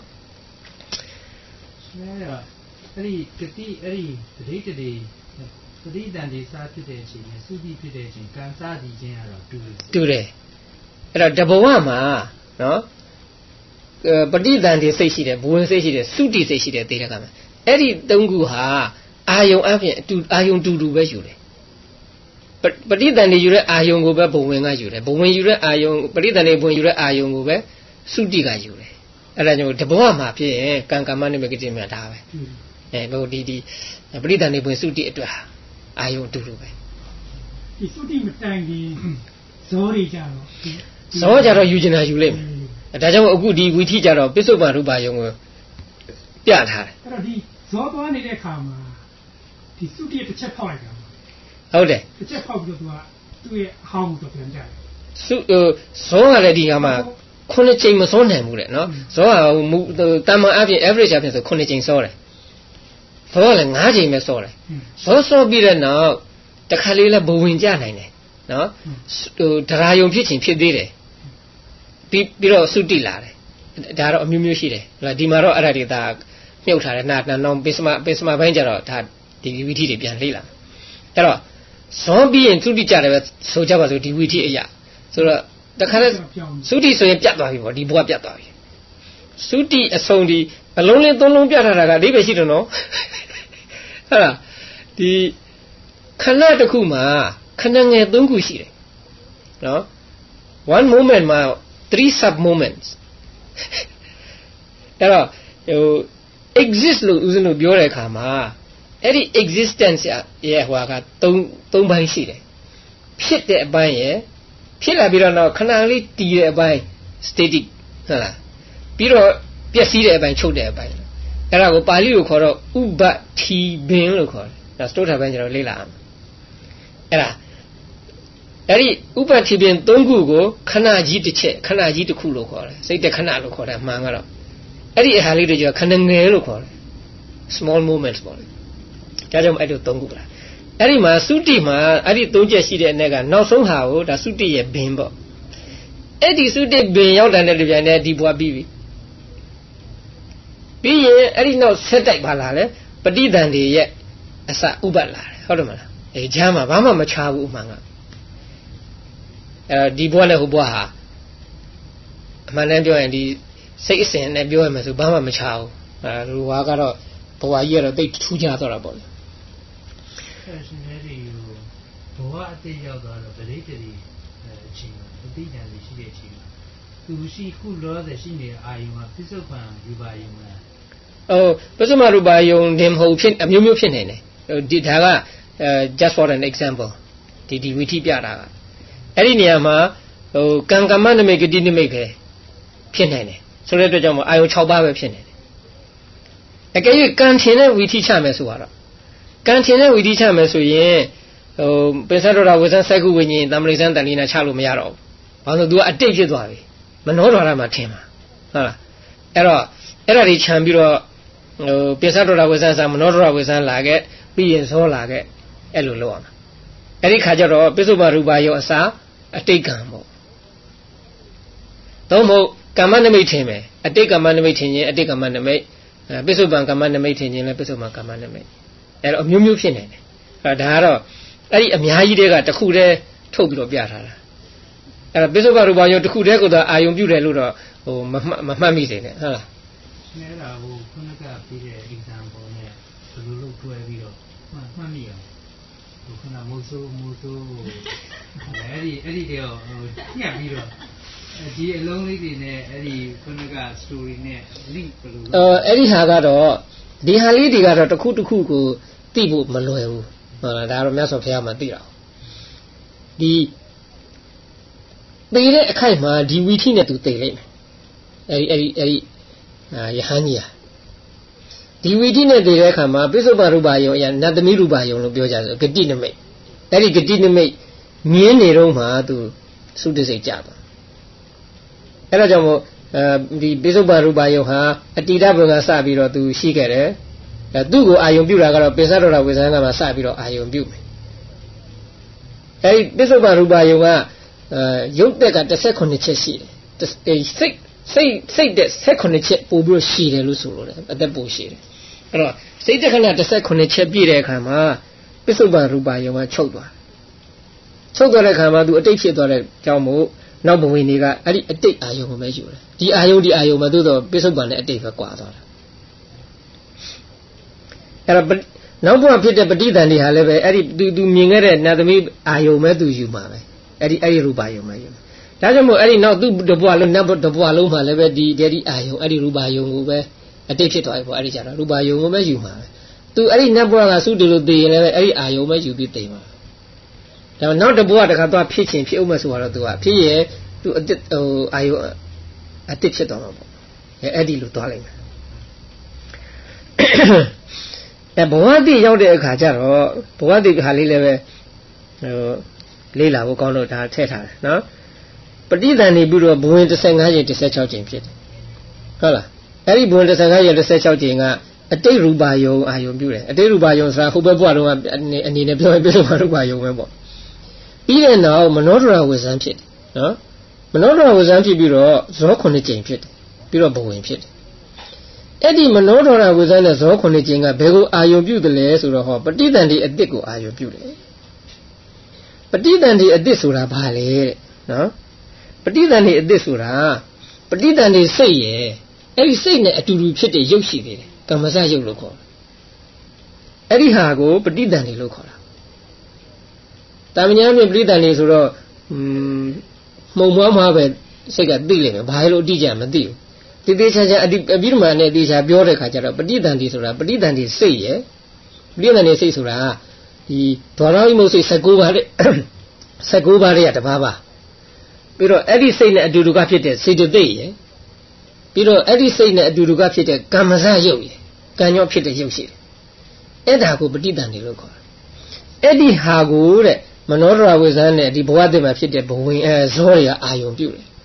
အဲ့ဒီဂတိအဲ့ဒီတတိတတိပဋိသန္ဓေစားဖြစ်တဲ့အချိန်နဲ့သုတိဖြစ်တဲ့အချိန်ကံစားတည်ခြင်းကတော့တူတယ်တူတယ်အဲ့တော့တဘဝမှာနော်ပဋိသန္ဓေစိတ်ရှိတယ်ဘဝင်စိတ်ရှိတယ်သုတိစိတ်ရှိတယ်သိတဲ့ကမှာအဲ့ဒီသုံးခုဟာအာယုံအပြင်အတူအာယုံတူတူပဲယူတယ်ပဋိသန္ဓေယူတဲ့အာယုံကိုပဲဘဝင်ကယူတယ်ဘဝင်ယူတဲ့အာယုံပဋိသန္ဓေဘဝင်ယူတဲ့အာယုံကိုပဲသုတိကယူတယ်အဲ့ဒါကြောင့်တဘဝမှာဖြစ်ရင်ကံကမ္မနိမိတ်ဂတိမြတ်ဒါပဲအဲဘုဒီဒီပဋိသန္ဓေဘဝင်သုတိအတွက်အာယုံတူတူပဲဒီသုတိမတိုင်ခင်ဇောတွေကြတော့ဇောကြတော့ယူကျင်တာယူလိမ့်မယ်ဒါကြောင့်အခုဒီဝီထိကြတော့ပစ္စုပန်ရူပယုံကိုပြထားတယ်အဲ့တော့ဒီဇောသွားနေတဲ့အခါမှာဒီသုတိတစ်ချက်ဖောက်လိုက်တာဟုတ်တယ်တစ်ချက်ဖောက်ပြီးတော့သူကသူ့ရဲ့အဟောင်းကိုပြန်ကြတယ်သုဇောကလည်းဒီကမှာခုနှစ်ချိန်မစောနိုင်ဘူးလေနော်ဇောကမူတာမန်အပြင် average အပြင်ဆိုခုနှစ်ချိန်စောတယ်ဇောကလည်းငါးချိန်ပဲစောတယ်ဇောစောပြီးတဲ့နောက်တခါလေးလည်းဘဝင်ကြနိုင်တယ်နော်ဟိုဒရာယုံဖြစ်ချင်းဖြစ်သေးတယ်ပြီးပြီးတော့သုတိလာတယ်ဒါတော့အမျိုးမျိုးရှိတယ်ဒီမှာတော့အဲ့ဒါတွေဒါမြုပ်ထားတယ်နာနာနောင်ပစ္စမပစ္စမဘိုင်းကြတော့ဒါဒီဝီထိတွေပြန်လေ့လာအဲ့တော့ဇောပြီးရင်သုတိကြတယ်ပဲဆိုကြပါစို့ဒီဝီထိအရာဆိုတော့တခါလဲသုတိဆိုရင်ပြတ်သွားပြီပေါ့ဒီဘဝပြတ်သွားပြီသုတိအဆုံးဒီအလုံးလေးသုံးလုံးပြထားတာကအိဗယ်ရှိတယ်နော်ဟုတ်လားဒီခဏတစ်ခုမှာခဏငယ်သုံးခုရှိတယ်နော် one moment မှာ three sub moments အဲ့တော့ဟို exist လို့ဦးဇင်းတို့ပြောတဲ့အခါမှာအဲ့ဒီ existence ရဲ့ဟိုကသုံးသုံးပိုင်းရှိတယ်ဖြစ်တဲ့အပိုင်းရဲ့ဖြစ်လာပြီးတော့ခဏလေးတည်တဲ့အပိုင်း static ဟုတ်လားပြီးတော့ပျက်စီးတဲ့အပိုင်းချုပ်တဲ့အပိုင်းအဲ့ဒါကိုပါဠိလိုခေါ်တော့ဥပတိဘင်လို့ခေါ်တယ်ဒါစတုထဘိုင်းကျွန်တော်လေ့လာအောင်အဲ့ဒါအဲ့ဒီဥပတိဘင်သုံးခုကိုခဏကြီးတစ်ချက်ခဏကြီးတစ်ခုလို့ခေါ်တယ်စိတ်တခဏလို့ခေါ်တယ်မှန်ကတော့အဲ့ဒီအဟာလေးတွေကျခဏငယ်လို့ခေါ်တယ် small moments ပေါ့လေဒါကြောင့်အဲ့လိုသုံးခုလားအဲ့ဒီမှာသုတိမှာအဲ့ဒီသုံးချက်ရှိတဲ့အ ਨੇ ကနောက်ဆုံးဟာကိုဒါသုတိရဲ့ဘင်ပေါ့အဲ့ဒီသုတိဘင်ရောက်တဲ့တပြန်နဲ့ဒီဘွားပြီးပြီပြီးရင်အဲ့ဒီနောက်ဆက်တိုက်ပါလာလဲပဋိသန္ဓေရဲ့အစဥပတ်လာတယ်ဟုတ်တယ်မလားအဲဂျမ်းမှာဘာမှမချဘူးအမှန်ကအဲဒီဘဝနဲ့ဟိုဘဝဟာအမှန်တမ်းပြောရင်ဒီစိတ်အစဉ်နဲ့ပြောရမယ်ဆိုဘာမှမချဘူးအဲလူဝါကတော့ဘဝကြီးကတော့တိတ်ထူးခြားသွားတာပေါ့လေအဲရှင်ရဲ့ဒီဘဝအတိတ်ရောက်သွားတော့ဗလိတရီအချိန်မှာအတိတ်ဉာဏ်ရှိတဲ့အချိန်မှာသူရှိခုလောတဲ့ရှိနေတဲ့အာယုံမှာပြစ္ဆုတ်ပံယူပါယုံလားအော်ပြစ္ဆုတ်ပံယူပါယုံတင်မဟုတ်ဖြစ်အမျိုးမျိုးဖြစ်နေတယ်ဒီဒါက just for an example ဒီဒီဝိထိပြတာကအဲ့ဒီနေရာမှာဟိုကံကမ္မနမိတ်ဂတိနမိတ်ပဲဖြစ်နေတယ်ဆိုတဲ့အတွက်ကြောင့်အာယုံ၆ပါးပဲဖြစ်နေတယ်အကယ်၍ကံထင်တဲ့ဝိထိချမယ်ဆိုတော့ကံထင်တဲ့ဝိထိချမယ်ဆိုရင်ဟိုပိဿတော်ရာဝိဇ္ဇစိုက်ခုဝိညာဉ်တမလိဇန်တန်လီနာချလို့မရတော့ဘူးဘာလို့ तू ကအတိတ်ဖြစ်သွားပြီမနောဒွါရမှာထင်မှာဟုတ်လားအဲ့တော့အဲ့ဒါတွေခြံပြီးတော့ဟိုပိဿတော်ရာဝိဇ္ဇစာမနောဒွါရဝိဇ္ဇလာခဲ့ပြီးရင်ဇောလာခဲ့အဲ့လိုလုပ်အောင်အဲ့ဒီခါကျတော့ပိဿုပရူပါယောအစာအတိတ်ကံပေါ့သုံးဖို့ကမ္မနမိတ်ထင်မယ်အတိတ်ကမ္မနမိတ်ထင်ရင်အတိတ်ကမ္မနမိတ်ပိဿုပံကမ္မနမိတ်ထင်ရင်လည်းပိဿုပံကမ္မနမိတ်အဲ့တော့အမျိုးမျိုးဖြစ်နေတယ်အဲ့ဒါကတော့အဲ့ဒီအများကြီးတွေကတစ်ခုတည်းထုတ်ပြီးတော့ပြထားတာအဲ့တော့ပိဿုပရူပါယောတစ်ခုတည်းကိုတော့အာယုံပြုတယ်လို့တော့ဟိုမမမှတ်မိစေနဲ့ဟုတ်လားအဲ့ဒါဟိုခုနကပြီးတဲ့ example နဲ့ဘယ်လိုလုပ်တွဲပြီးတော့မှတ်မှတ်မိအောင်ဟိုခုနမိုးဆိုးမိုးဆိုးအဲ့ဒီအဲ့ဒီတော့ဟိုညှပ်ပြီးတော့ဒီအလုံးလေးတွေနဲ့အဲ့ဒီခုနက story နဲ့ link ဘယ်လိုအဲအဲ့ဒီဟာကတော့ဒီဟာလေးတွေကတော့တစ်ခုတစ်ခုကိုသိဖို့မလွယ်ဘူးဟုတ်လားဒါတော့မြတ်စွာဘုရားမှသိတာဒီသိတဲ့အခိုက်မှာဒီဝီထိနဲ့သူသိလိုက်မယ်အဲ့ဒီအဲ့ဒီအဲ့ဒီယဟန်ကြီးဟာဒီဝီထိနဲ့သိတဲ့အခါမှာပိဿုပရူပါယုံအရာနတ်သမီးရူပါယုံလို့ပြောကြတယ်ဂတိနမိတ်အဲ့ဒီဂတိနမိတ်မြင်းနေတော့မှသူသုတစိတ်ကြပါအဲ့ဒါကြောင့်မို့အဲဒီပိဿုပရူပါယုံဟာအတိဒဘုံကစပြီးတော့သူရှိခဲ့တယ်အဲသူ့ကိုအာယုံပြုတာကတော့ပိဿတော်တော်ဝေဇန်ကမှစပြီးတော့အာယုံပြုမယ်အဲဒီပိဿုပရူပါယုံကအဲရုပ်တက်ကတစ်ဆက်ခုနှစ်ချက်ရှိတယ်စိတ်စိတ်စိတ်တဲ့ဆက်ခုနှစ်ချက်ပို့ပြီးတော့ရှိတယ်လို့ဆိုလို့တယ်အသက်ပို့ရှိတယ်အဲ့တော့စိတ်တက္ကနာတစ်ဆက်ခုနှစ်ချက်ပြည့်တဲ့အခါမှာပိဿုပရူပါယုံကချုပ်သွားချုပ်သွားတဲ့အခါမှာသူအတိတ်ဖြစ်သွားတဲ့ကြောင့်မို့နောက်ဘဝင်တွေကအဲ့ဒီအတိတ်အာယုံကိုပဲယူတယ်ဒီအာယုံဒီအာယုံမှာသို့တော့ပိဿုပန်နဲ့အတိတ်ပဲကွာသွားတာအဲ့တော့နောက်ဘဝဖြစ်တဲ့ပဋိသန္ဓေဟာလည်းပဲအဲ့ဒီသူသူမြင်ခဲ့တဲ့နတ်သမီးအာယုံပဲသူယူမှာပဲအဲ့ဒီအဲ့ဒီရူပါယုံပဲယူဒါကြောင့်မို့အဲ့ဒီနောက်သူတဘွားလုံးနတ်တဘွားလုံးမှာလည်းပဲဒီဒီအာယုံအဲ့ဒီရူပါယုံကိုပဲအတိတ်ဖြစ်သွားပြီပေါ့အဲ့ဒီကျတော့ရူပါယုံကိုပဲယူမှာပဲသူအဲ့ဒီနတ်ဘွားကသုတေလို့သိရင်လည်းအဲ့ဒီအာယုံပဲယူပြီးသိမှာဒါပေမဲ့နောက်တဘွားတခါသွားဖြစ်ချင်းဖြစ်အောင်မဆိုတော့သူကဖြစ်ရဲ့သူအတိတ်ဟိုအာယုံအတိတ်ဖြစ်သွားမှာပေါ့အဲ့ဒီလိုသွားလိုက်မယ်အဲဘဝတည်ရောက်တဲ့အခါကျတော့ဘဝတည်ခါလေးလည်းပဲဟိုလေးလာဖို့ကောင်းလို့ဒါထည့်ထားတယ်နော်ပဋိသန္ဓေပြီးတော့ဘဝင်တစ်ဆယ့်ငါးကျင်တစ်ဆယ့်ခြောက်ကျင်ဖြစ်တယ်ဟုတ်လားအဲ့ဒီဘဝင်တစ်ဆယ့်ငါးကျင်တစ်ဆယ့်ခြောက်ကျင်ကအတိတ်ရူပါယုံအာယုံပြုတယ်အတိတ်ရူပါယုံဆိုတာဟိုဘက်ဘဝတုန်းကအနေနဲ့ပြောရင်ပြည့်စုံရူပါယုံပဲပေါ့ပြီးတဲ့နောက်မနောဒရဝေဇန်ဖြစ်တယ်နော်မနောဒရဝေဇန်ဖြစ်ပြီးတော့ဇောခုနှစ်ကျင်ဖြစ်တယ်ပြီးတော့ဘဝင်ဖြစ်တယ်အဲ့ဒီမနောဒရဝေဇန်နဲ့ဇောခုနှစ်ကျင်ကဘယ်ကိုအာယုံပြုတယ်လဲဆိုတော့ဟောပဋိသန္ဓေအတိတ်ကိုအာယုံပြုတယ်ပဋိသန္ဓေအတိတ်ဆိုတာဘာလဲတဲ့နော်ပဋိသန္ဓေအတိတ်ဆိုတာပဋိသန္ဓေစိတ်ရဲ့အဲ့ဒီစိတ်နဲ့အတူတူဖြစ်တဲ့ရုပ်ရှိသေးတယ်ကမ္မစရုပ်လို့ခေါ်တယ်အဲ့ဒီဟာကိုပဋိသန္ဓေလို့ခေါ်တာတာမညာပြင်ပဋိသန္ဓေဆိုတော့อืมမှုံမွားမှာပဲစိတ်ကသိလိမ့်မယ်ဘာလို့အတိအကျမသိဘူးတိတိကျကျအတိအပြီးမှနဲ့အတိအကျပြောတဲ့ခါကျတော့ပဋိသန္ဓေဆိုတာပဋိသန္ဓေစိတ်ရဲ့ပဋိသန္ဓေစိတ်ဆိုတာဒီဒေါရဝိမုတ်စိတ်၁၉ပါးတဲ့၁၉ပါးရဲ့တပါးပါပြီးတော့အဲ့ဒီစိတ်နဲ့အတူတူကဖြစ်တဲ့စေတသိက်ရဲ့ပြီးတော့အဲ့ဒီစိတ်နဲ့အတူတူကဖြစ်တဲ့ကမ္မစရုပ်ရဲ့ကံကြောင့်ဖြစ်တဲ့ရုပ်ရှိတယ်အဲ့ဒါကိုပဋိသန္ဓေလို့ခေါ်တယ်အဲ့ဒီဟာကိုတဲ့မနောဒရဝေဇန်နဲ့ဒီဘဝတည်းမှာဖြစ်တဲ့ဘဝင်အဲဇောရအာယုံပြုတယ်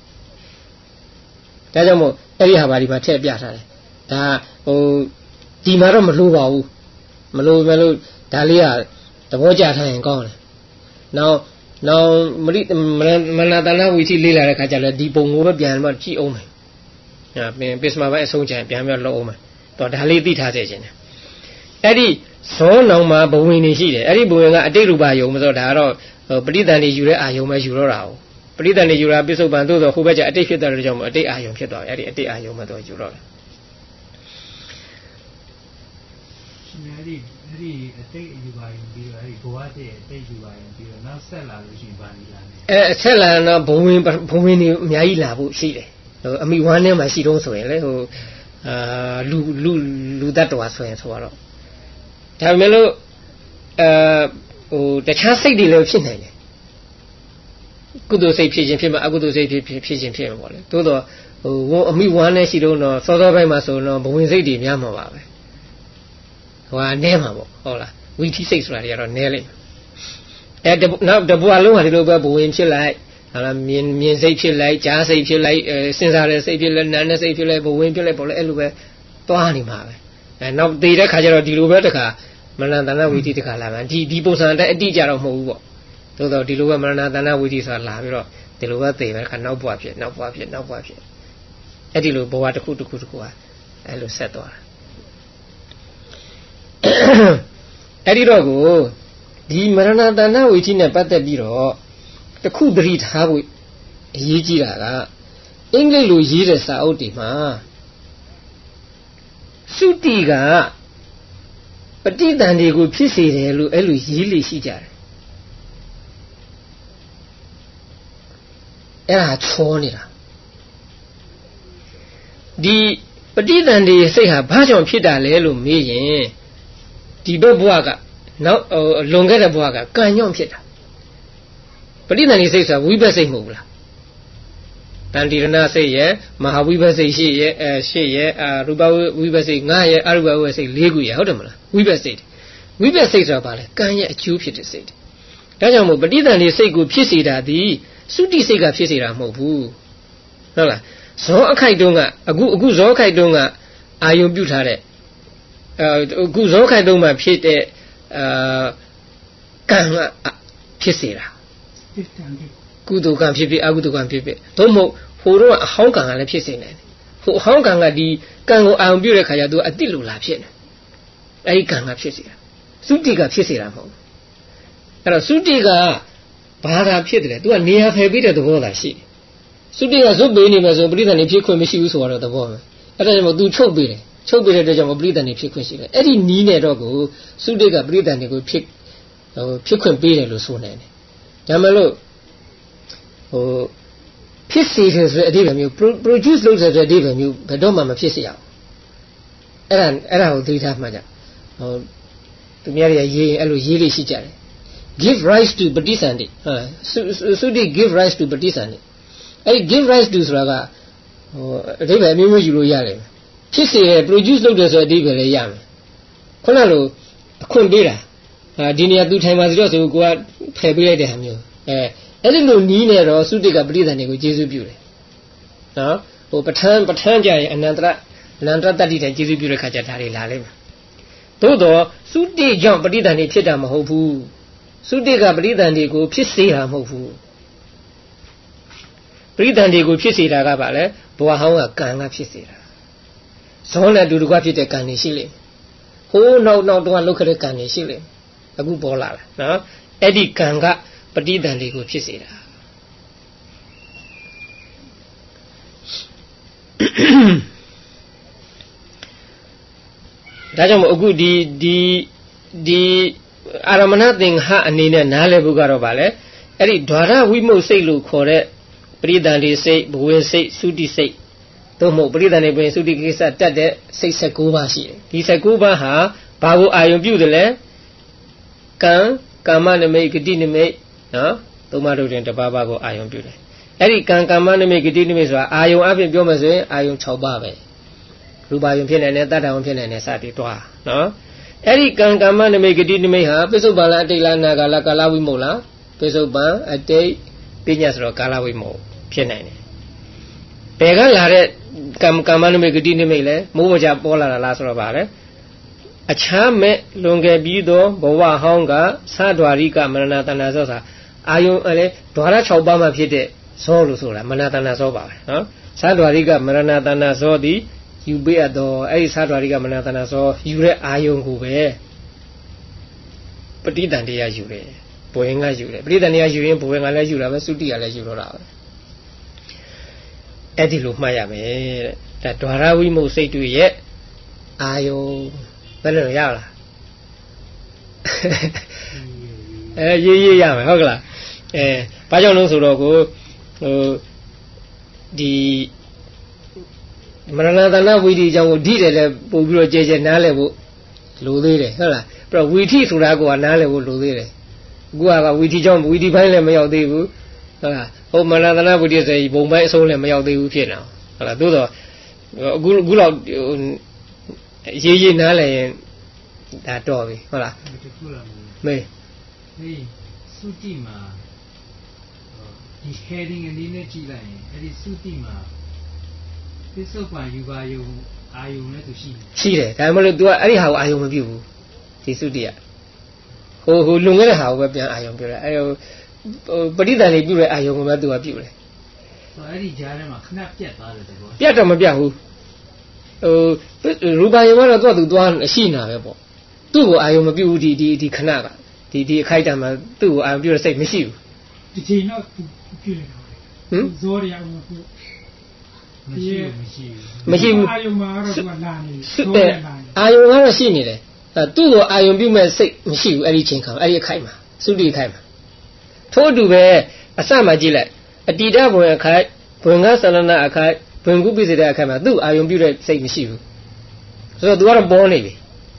ဒါကြောင့်မို့အဲ့ဒီဟာပါဒီမှာထည့်ပြထားတယ်ဒါဟိုဒီမှာတော့မလိုပါဘူးမလိုမလို့ဒါလေးကသဘောကျထားရင်ကောင်းတယ်နောက်နောက်မရိမနာတနာဝီစီလေးလာတဲ့ခါကျလည်းဒီပုံကိုပဲပြန်မှကြည့်အောင်မယ်ပစ္စမပိုင်းအဆုံးချင်ပြန်ပြီးလောက်အောင်မယ်တော့ဒါလေးသိထားစေခြင်းတယ်အဲ့ဒီဇောနောင်မှာဘဝင်နေရှိတယ်အဲ့ဒီဘဝင်ကအတိတ်ရူပယုံမဆိုဒါကတော့ပဋိသန္ဓေယူတဲ့အာယုံပဲယူတော့တာဟုတ်ပဋိသန္ဓေယူတာပစ္စုပန်သို့သောဟိုဘက်ကျအတိတ်ဖြစ်တဲ့ကြောင့်အတိတ်အာယုံဖြစ်သွားတယ်အဲ့ဒီအတိတ်အာယုံမှတော့ယူတော့တယ်အဲ့ဒီအဲ့ဒီအတိတ်ယူပါရင်ပြီးတော့အဲ့ဒီဘဝတည်းအတိတ်ယူပါရင်ပြီးတော့နောက်ဆက်လာလို့ရှိရင်ဘာလဲအဲဆက်လာတော့ဘဝင်ဘဝင်နေအများကြီးလာဖို့ရှိတယ်ဟိုအမိဝမ်းထဲမှာရှိတော့ဆိုရင်လေဟိုအာလူလူလူတ attva ဆိုရင်ဆိုတော့ဒါပေမဲ့လို့အဲဟိုတခြားစိတ်တွေလည်းဖြစ်နိုင်တယ်ကုသိုလ်စိတ်ဖြစ်ခြင်းဖြစ်မှာအကုသိုလ်စိတ်ဖြစ်ဖြစ်ခြင်းဖြစ်မှာပေါ့လေသို့တော့ဟိုဝအမိဝမ်းနဲ့ရှိတော့တော့စောစောပိုင်းမှာဆိုတော့ဘဝင်စိတ်တွေများမှာပါပဲဟိုကနေမှာပေါ့ဟုတ်လားဝီထိစိတ်ဆိုတာတွေကတော့နဲလိမ့်မယ်အဲနောက်တဘွားလုံးဟာဒီလိုပဲဘဝင်ဖြစ်လိုက်ဟာလားမြင်မြင်စိတ်ဖြစ်လိုက်ကြားစိတ်ဖြစ်လိုက်စဉ်းစားတဲ့စိတ်ဖြစ်လိုက်နားနဲ့စိတ်ဖြစ်လိုက်ဘဝင်ဖြစ်လိုက်ပေါ့လေအဲ့လိုပဲသွားနေမှာပဲအဲနောက်သေတဲ့ခါကျတော့ဒီလိုပဲတခါမရဏတဏဝိသီတခါလာမှဒီဒီပုံစံတဲ့အတိအကျတော့မဟုတ်ဘူးပေါ့သို့တော့ဒီလိုပဲမရဏတဏဝိသီဆိုတာလာပြီးတော့ဒီလိုပဲသေပဲခါနောက်ဘွားဖြစ်နောက်ဘွားဖြစ်နောက်ဘွားဖြစ်အဲ့ဒီလိုဘဝတစ်ခုတစ်ခုတစ်ခုဟာအဲ့လိုဆက်သွားတာအဲ့ဒီတော့ကိုဒီမရဏတဏဝိသီနဲ့ပတ်သက်ပြီးတော့တခုသတိထားဖို့အရေးကြီးတာကအင်္ဂလိပ်လိုရေးတဲ့စာအုပ်တွေမှာသုတိကပဋိသန္ဓေကိုဖြစ်စေတယ်လို့အဲ့လိုရေးလေရှိကြတယ်အဲ့ဒါချောနေတာဒီပဋိသန္ဓေစိတ်ဟာဘာကြောင့်ဖြစ်တာလဲလို့မေးရင်ဒီဘက်ဘဝကနောက်လွန်ခဲ့တဲ့ဘဝကကံကြောင့်ဖြစ်တာပဋိသန္ဓေစိတ်ဆိုတာဝိပဿစိတ်မဟုတ်ဘူးလားတန်တိရဏစိတ်ရဲ့မဟာဝိပဿစိတ်ရှိရဲ့အဲရှိရဲ့အာရူပဝိပဿစိတ်ငါရဲ့အရူပဝိပဿစိတ်၄ခုရဲ့ဟုတ်တယ်မလားဝိပဿစိတ်ဝိပဿစိတ်ဆိုတာဘာလဲကံရဲ့အကျိုးဖြစ်တဲ့စိတ်ဒါကြောင့်မို့ပဋိသန္ဓေစိတ်ကိုဖြစ်စေတာဒီသုတိစိတ်ကဖြစ်စေတာမဟုတ်ဘူးဟုတ်လားဇောအခိုက်တုံးကအခုအခုဇောအခိုက်တုံးကအာယုံပြုထားတဲ့အဲအခုဇောအခိုက်တုံးမှာဖြစ်တဲ့အာကံကဖြစ်စေတာကုသိုလ်ကံဖြစ်ဖြစ်အကုသိုလ်ကံဖြစ်ဖြစ်သို့မဟုတ်ဟိုတော့အဟောင်းကံကလည်းဖြစ်စေနိုင်တယ်ဟိုအဟောင်းကံကဒီကံကိုအာရုံပြုတဲ့ခါကျသူကအတိလိုလာဖြစ်နေအဲဒီကံကဖြစ်စေတာသုတိကဖြစ်စေတာမဟုတ်ဘူးအဲ့တော့သုတိကဘာသာဖြစ်တယ်သူကနေရာဖယ်ပြီးတဲ့သဘောသာရှိတယ်သုတိကဇုတ်ပေးနေမယ်ဆိုပဋိသန္ဓေဖြစ်ခွင့်မရှိဘူးဆိုတော့သဘောပဲအဲ့ဒါကြောင့်မို့သူချုပ်ပေးတယ်ချုပ်ပေးတဲ့အတွက်ကြောင့်ပဋိသန္ဓေဖြစ်ခွင့်ရှိတယ်အဲ့ဒီနီးနေတော့ကိုသုတိကပဋိသန္ဓေကိုဖြစ်ဟိုဖြစ်ခွင့်ပေးတယ်လို့ဆိုနိုင်တယ်ဒါမှမဟုတ်ဟိုဖြစ်စေတယ်ဆိုတဲ့အဓိပ္ပာယ်မျိုး produce လုပ်တဲ့အဓိပ္ပာယ်မျိုးဘယ်တော့မှမဖြစ်စေရအောင်အဲ့ဒါအဲ့ဒါကိုသိထားမှကြဟိုသူများတွေရေးအဲ့လိုရေးလို့ရှိကြတယ် give rise to ပဋိသန္ဓေဟာသုတိ give rise to ပဋိသန္ဓေအဲ့ give rise to ဆိုတာကဟိုအဓိပ္ပာယ်မျိုးမျိုးယူလို့ရတယ်ဖြစ်စေရ produce လုပ်တယ်ဆိုတဲ့အဓိပ္ပာယ်လည်းရမယ်ခုနလိုအခွင့်ပေးတာဟာဒီနေရာသူထိုင်ပါစီတော့ဆိုကိုကဖယ်ပေးလိုက်တဲ့ဟာမျိုးအဲအဲ့ဒီလိုနီးနေတော့သုတိကပဋိသန္ဓေကိုကျေစုပြုတယ်နော်ဟိုပဋ္ဌာန်းပဋ္ဌာန်းကြရင်အနန္တရအနန္တရတတ္တိတိုင်ကျေစုပြုတဲ့ခါကျဒါတွေလာလိမ့်မယ်သို့တော့သုတိကြောင့်ပဋိသန္ဓေဖြစ်တာမဟုတ်ဘူးသုတိကပဋိသန္ဓေကိုဖြစ်စေတာမဟုတ်ဘူးပဋိသန္ဓေကိုဖြစ်စေတာကဘာလဲဘဝဟောင်းကကံကဖြစ်စေတာဇောနဲ့အတူတကွဖြစ်တဲ့ကံတွေရှိလိမ့်ဟိုးနောက်နောက်တော့လောက်ခတဲ့ကံတွေရှိလိမ့်အခုပေါ်လာလားနော်အဲ့ဒီကံကပဋိသန္ဓေကိုဖြစ်စေတာဒါကြောင့်မို့အခုဒီဒီဒီအာရမဏသင်္ဟအနေနဲ့နားလည်ဖို့ကတော့ဗာလဲအဲ့ဒီဓာရဝိမုတ်စိတ်လို့ခေါ်တဲ့ပဋိသန္ဓေစိတ်ဘဝင်စိတ်သုတိစိတ်သို့မဟုတ်ပဋိသန္ဓေဘဝင်သုတိကိစ္စတတ်တဲ့စိတ်၁၉ပါးရှိတယ်ဒီ၁၉ပါးဟာဘာကိုအာယုံပြုတယ်လဲကံကာမနမိတ်ဂတိနမိတ်နော်သုံးပါးတို့တွင်တစ်ပါးပါးကိုအာယုံပြုတယ်အဲ့ဒီကံကာမနမိတ်ဂတိနမိတ်ဆိုတာအာယုံအပြင်ပြောမယ်ဆိုရင်အာယုံ၆ပါးပဲရူပယုံဖြစ်နေတယ်တတ္တဝံဖြစ်နေတယ်စသည်တွားနော်အဲ့ဒီကံကာမနမိတ်ဂတိနမိတ်ဟာပိဿုပန်လားအတိတ်လားနာဂါလားကာလဝိမုတ်လားပိဿုပန်အတိတ်ပညာဆိုတော့ကာလဝိမုတ်ဖြစ်နိုင်တယ်ဘယ်ကလာတဲ့ကံကာမနမိတ်ဂတိနမိတ်လဲမိုးမကြပေါ်လာတာလားဆိုတော့ဗါလဲအခြားမဲ့လွန်ခဲ့ပြီးသောဘဝဟောင်းကသဒ္ဒဝါရိကမရဏတဏ္ဍာသောဆိုတာအာယုံအဲဓာရ၆ပါးမှဖြစ်တဲ့ဇောလို့ဆိုတာမရဏတဏ္ဍာဇောပါပဲနော်သာဓဝရိကမရဏတဏဇောတိယူပေးတော့အဲ့ဒီသာဓဝရိကမရဏတဏဇောယူတဲ့အာယုံကိုပဲပဋိသင်္တရားယူတယ်ဘဝင်ကယူတယ်ပဋိသင်္တရားယူရင်ဘဝင်ကလည်းယူတာပဲသုတိကလည်းယူတော့တာပဲအဲ့ဒီလိုမှတ်ရမယ်တဲ့ဒါဒွါရဝိမုတ်စိတ်တွေရဲ့အာယုံဘယ်လိုရလားအဲရေးရေးရမယ်ဟုတ်ကလားအဲဘာကြောင့်လို့ဆိုတော့ကိုဟိုဒီမရဏတဏဝိဓိကြောင့်ကိုဓိတယ်လည်းပို့ပြီးတော့ကြဲကြဲနားလဲဖို့လိုသေးတယ်ဟုတ်လားပြီးတော့ဝိဓိဆိုတာကနားလဲဖို့လိုသေးတယ်အခုကဝိဓိကြောင့်ဝိဓိပိုင်းလည်းမရောက်သေးဘူးဟုတ်လားဟိုမရဏတဏဝိဓိဆိုရင်ဘုံပိုင်းအဆုံးလည်းမရောက်သေးဘူးဖြစ်နေဟုတ်လားသို့တော့အခုအခုတော့ရေးရေးနားလဲရင်ဒါတော့ပြီဟုတ်လားမေးဒီသုတိမှာဒီ heading အနေနဲ့ကြည့်လိုက်ရင်အဲ့ဒီသုတိမှာသစ္စုပ္ပန်ယူပါယုံအာယုံနဲ့သူရှိရှိတယ်ဒါမှမဟုတ် तू ကအဲ့ဒီဟာကိုအာယုံမပြုတ်ဘူးဒီသုတိကဟိုဟိုလွန်ခဲ့တဲ့ဟာကိုပဲပြန်အာယုံပြုတ်တယ်အဲ့ဟိုပဋိသင်္ဍေပြုတ်တဲ့အာယုံကိုပဲ तू ကပြုတ်တယ်ဆိုအဲ့ဒီကြားထဲမှာခဏပြတ်သွားတယ်တကောပြတ်တော့မပြတ်ဘူးဟိုရူပယုံကတော့ तू သွားရှိနေတာပဲပေါ့သူ့ကိုအာယုံမပြုတ်ဘူးဒီဒီဒီခဏကဒီဒီအခိုက်အတန့်မှာသူ့ကိုအာယုံပြုတ်တဲ့စိတ်မရှိဘူးဒီချိန်တော့ပြုတ်နေတာဟမ်ဇောရအောင်ပြုတ်မရှိမရှိမရှိဘူးအာယုံမှာတော့သူကလာနေတယ်အာယုံကတော့ရှိနေတယ်သူ့ကိုအာယုံပြုတ်မဲ့စိတ်မရှိဘူးအဲ့ဒီချိန်ခါအဲ့ဒီအခိုက်မှာသုတိအခိုက်မှာထို့အတူပဲအစမှကြည့်လိုက်အတိဒဘဝင်အခိုက်ဘဝင်ကသလနာအခိုက်ဘဝင်ကုပိစေတဲ့အခိုက်မှာသူ့အာယုံပြုတ်တဲ့စိတ်မရှိဘူးဆိုတော့ तू ကတော့ပေါ်နေပြီ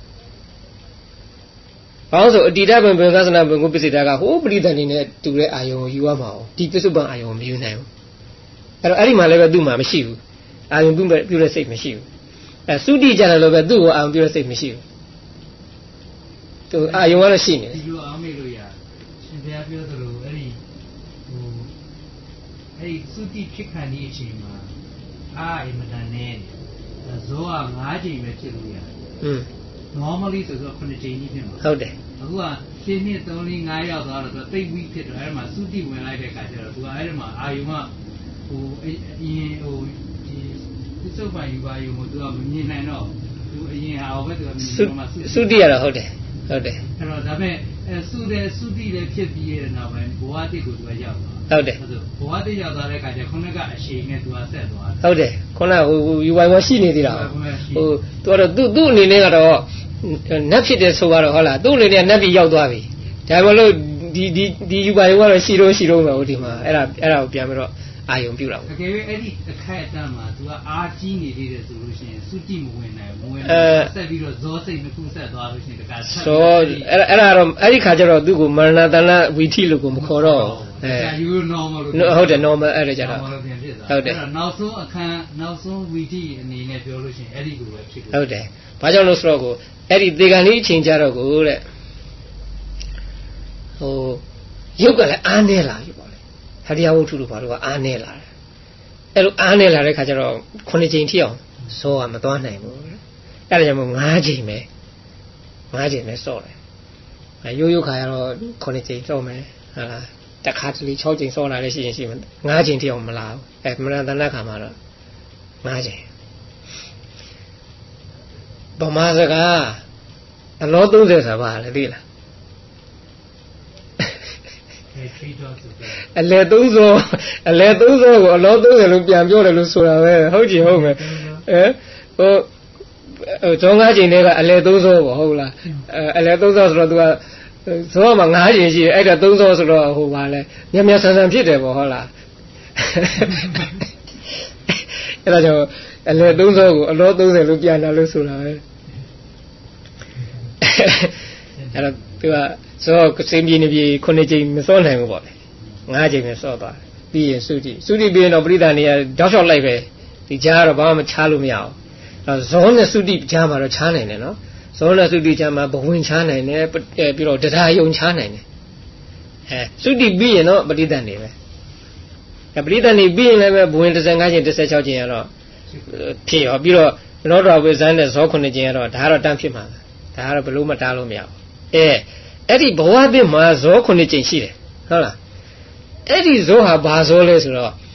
ဘာလို့ဆိုအတိဒဘဝင်ဘဝင်ကသလနာဘဝင်ကုပိစေတာကဟိုးပရိသတ်နေနဲ့တူတဲ့အာယုံကိုယူရမှာအောင်ဒီပစ္စုပန်အာယုံကိုမယူနိုင်ဘူးအဲ့တော့အဲ့ဒီမှာလည်းပဲသူ့မှာမရှိဘူးအာယုံပြုတ်ပြုတ်တဲ့စိတ်မရှိဘူးအဲသုတိကြတယ်လို့ပဲသူ့ကိုအာယုံပြုတ်တဲ့စိတ်မရှိဘူးသူအာယုံကတော့ရှိနေတယ်ဒီလိုအောင်မေ့လို့ရရှင်ဘုရားပြောသလိုအဲ့ဒီဟိုအဲ့ဒီသုတိဖြစ်ခံဒီအချိန်မှာအာအမတန်နဲ့ဇောက၅ချိန်ပဲဖြစ်လို့ရတယ်อืม normally ဆိုတော့ခုနှစ်ချိန်ကြီးဖြစ်မှာဟုတ်တယ်အခုကရှင်းနှစ်၃၄၅ရောက်သွားတော့သိဝိဖြစ်တော့အဲ့မှာသုတိဝင်လိုက်တဲ့အခါကျတော့သူကအဲ့ဒီမှာအာယုံကဟိုအရင်ဟိုဒီသစ္စုပ္ပန်ယူပါယုံကိုသူကမမြင်နိုင်တော့သူအရင်ဟာပဲသူကမြင်တော့မှသုတိရတော့ဟုတ်တယ်ဟုတ်တယ်အဲ့တော့ဒါပေမဲ့အဲသုတဲ့သုတိလည်းဖြစ်ပြီးရတဲ့နောက်ပိုင်းဘဝတိတ်ကိုသူကရောက်သွားဟုတ်တယ်ဘဝတိတ်ရောက်သွားတဲ့အခါကျခုနကအရှိန်နဲ့သူကဆက်သွားဟုတ်တယ်ခုနကဟိုယူပါယုံရှိနေသေးတာဟိုသူကတော့သူ့သူ့အနေနဲ့ကတော့နတ်ဖြစ်တဲ့ဆိုကတော့ဟုတ်လားသူ့အနေနဲ့နတ်ပြည်ရောက်သွားပြီဒါမှမဟုတ်ဒီဒီဒီယူပါယုံကတော့ရှိတော့ရှိတော့မှာဟိုဒီမှာအဲ့ဒါအဲ့ဒါကိုပြန်ပြီးတော့အာယုံပြုတ်တာတကယ်ပဲအဲ့ဒီအခိုက်အတန့်မှာ तू ကအာကြီးနေသေးတယ်ဆိုလို့ရှိရင်သုတိမဝင်နိုင်ဘူးဝင်ဆက်ပြီးတော့ဇောစိတ်နှစ်ခုဆက်သွားလို့ရှိရင်တခါဆက်ဇောအဲ့အဲ့ဒါတော့အဲ့ဒီခါကျတော့သူ့ကိုမရဏတဏဝီထိလို့ကိုမခေါ်တော့အဲယူ normal လို့ဟုတ်တယ် normal အဲ့ဒါကြတော့ဟုတ်တယ်အဲ့တော့နောက်ဆုံးအခန်းနောက်ဆုံးဝီထိအနေနဲ့ပြောလို့ရှိရင်အဲ့ဒီကိုပဲဖြစ်လို့ဟုတ်တယ်ဘာကြောင့်လို့ဆိုတော့ကိုအဲ့ဒီသေကံလေးအချိန်ကြတော့ကိုတဲ့ဟိုရုပ်ကလည်းအားနေလာပြီပေါ့ဟရိယဝုထုတို့ဘာလို့ကအားနေလာတယ်အဲ့လိုအားနေလာတဲ့ခါကျတော့ခုနှစ်ချိန်ထိအောင်စောကမသွားနိုင်ဘူးအဲ့ဒါကြောင့်မို့၅ချိန်ပဲ၅ချိန်ပဲစောတယ်အဲရိုးရိုးခါရတော့ခုနှစ်ချိန်စောမယ်ဟာလားတခါတလေ၆ချိန်စောလာလည်းရှိရင်ရှိမယ်၅ချိန်ထိအောင်မလာဘူးအဲမရဏတဏခါမှာတော့၅ချိန်ဗမာစကားအလော၃၀ဆိုတာဘာလဲသိလားအလဲသုံးစောအလဲသုံးစောကိုအလောသုံးတယ်လို့ပြန်ပြောတယ်လို့ဆိုတာပဲဟုတ်ကြည့်ဟုတ်မယ်အဲဟိုဟိုကျောင်းကားချိန်တွေကအလဲသုံးစောပေါ့ဟုတ်လားအဲအလဲသုံးစောဆိုတော့ तू ကဇောမှာ၅ချိန်ရှိတယ်အဲ့ဒါသုံးစောဆိုတော့ဟိုပါလဲမြတ်မြတ်ဆန်ဆန်ဖြစ်တယ်ပေါ့ဟုတ်လားအဲ့ဒါကြောင့်အလဲသုံးစောကိုအလောသုံးတယ်လို့ပြန်တယ်လို့ဆိုတာပဲအဲ့တော့ तू ကစောကစင်ပြေနေပြေခုနှစ်ချိန်မစောနိုင်ဘူးပေါ့လေ၅ချိန်ပဲစောသွားပြီးရင်သုတိသုတိပြီးရင်တော့ပရိသတ်နေရတောက်လျှောက်လိုက်ပဲဒီကြားကတော့ဘာမှမချလို့မရအောင်အဲဇောနဲ့သုတိကြားမှာတော့ချားနိုင်တယ်နော်ဇောနဲ့သုတိကြားမှာဘဝင်ချားနိုင်တယ်ပြီးတော့တရားယုံချားနိုင်တယ်အဲသုတိပြီးရင်တော့ပရိသတ်နေပဲအဲပရိသတ်နေပြီးရင်လည်းဘဝင်၁၅ချိန်၁၆ချိန်ရတော့ဖြစ်ရောပြီးတော့လောတော်ဝိဇ္ဇန်နဲ့ဇောခုနှစ်ချိန်ရတော့ဒါကတော့တန်းဖြစ်မှာဒါကတော့ဘလို့မတားလို့မရဘူးအဲအဲ့ဒီဘဝသစ်မှာဇောခုနှစ်ကြိမ်ရှိတယ်ဟုတ်လားအဲ့ဒီဇောဟာဘာဇောလဲဆိုတော့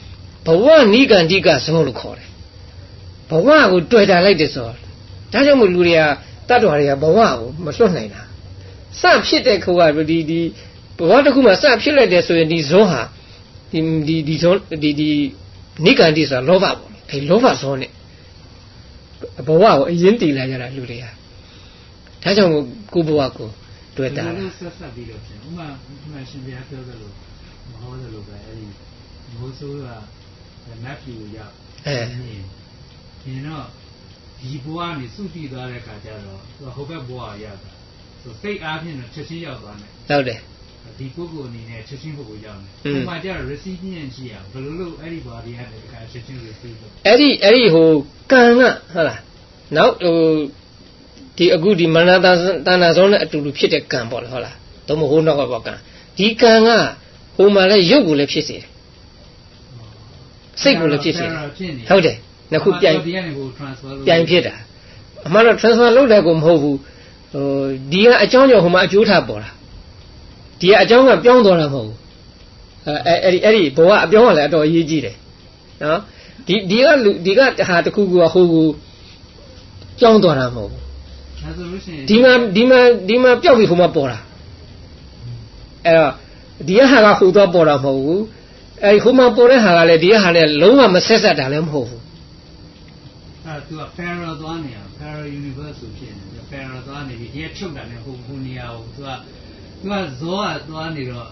ဘဝနိဂန္ဓိကဇောလို့ခေါ်တယ်ဘဝကိုတွေ့တာလိုက်တယ်ဆိုတော့ဒါကြောင့်မို့လူတွေကတတ္တဝါတွေကဘဝကိုမလွတ်နိုင်တာစဖြစ်တဲ့ခါကဒီဒီဘဝတစ်ခုမှာစဖြစ်လိုက်တယ်ဆိုရင်ဒီဇောဟာဒီဒီဒီဇောဒီဒီနိဂန္ဓိဆိုတာလောဘပေါ့အဲလောဘဇောနဲ့ဘဝကိုအရင်တည်လာကြတာလူတွေကဒါကြောင့်မို့ကိုဘဝကိုတွေ့တာလို့ဆက်ဆက်ပြီးတော့ဥမာဥမာရှင်ပြပြောသလိုမဟောသလိုပဲအဲဒီမိုးဆိုးကနတ်ပြည်ကိုရောက်အဲဒီတော့ဒီဘဝကနေစုတည်သွားတဲ့ခါကျတော့သူဟိုဘက်ဘဝရောက်တာဆိုစိတ်အားဖြင့်တော့ချက်ချင်းရောက်သွားတယ်ဟုတ်တယ်ဒီပုဂ္ဂိုလ်အနေနဲ့ချက်ချင်းပုဂ္ဂိုလ်ရောက်တယ်ဟိုမှာကျတော့ recipient ရှိရအောင်ဘယ်လိုလုပ်အဲ့ဒီဘဝတွေကနေတခါချက်ချင်း receive လုပ်အဲ့ဒီအဲ့ဒီဟိုကံကဟုတ်လားနောက်ဟိုဒီအခုဒီမနတာတဏ္ဍာဇောနဲ့အတူတူဖြစ်တဲ့ကံပေါ့လေဟုတ်လားတော့မဟုတ်တော့ဘောကံဒီကံကဟိုမှာလဲရုပ်ကိုလည်းဖြစ်စေတယ်စိတ်ကိုလည်းဖြစ်စေတယ်ဟုတ်တယ်နှစ်ခုပြိုင်ပြိုင်ဖြစ်တာအမှန်တော့ transfer လုပ်တယ်ကိုမဟုတ်ဘူးဟိုဒီကအကြောင်းကြောင့်ဟိုမှာအကျိုးထားပေါ်တာဒီကအကြောင်းကပြောင်းသွားတာမဟုတ်ဘူးအဲအဲ့ဒီအဲ့ဒီဘဝအပြောင်းကလည်းအတော်အရေးကြီးတယ်နော်ဒီဒီကလူဒီကဟာတစ်ခုကဟိုကိုကြောင်းသွားတာမဟုတ်ဘူးဒီမှာဒီမှာဒီမှာပျောက်ပြီးဟိုမှာပေါ်တာအဲ့တော့ဒီကဟာကဟိုတော့ပေါ်တာမဟုတ်ဘူးအဲ့ဟိုမှာပေါ်တဲ့ဟာကလည်းဒီကဟာနဲ့လုံးဝမဆက်ဆက်တာလည်းမဟုတ်ဘူးအဲ့သူက parallel သွားနေတာ parallel universe ဆိုဖြစ်နေတယ် parallel သွားနေပြီဒီကချုပ်တာနဲ့ဟိုဟိုနေရာကိုသူကသူကဇောကသွားနေတော့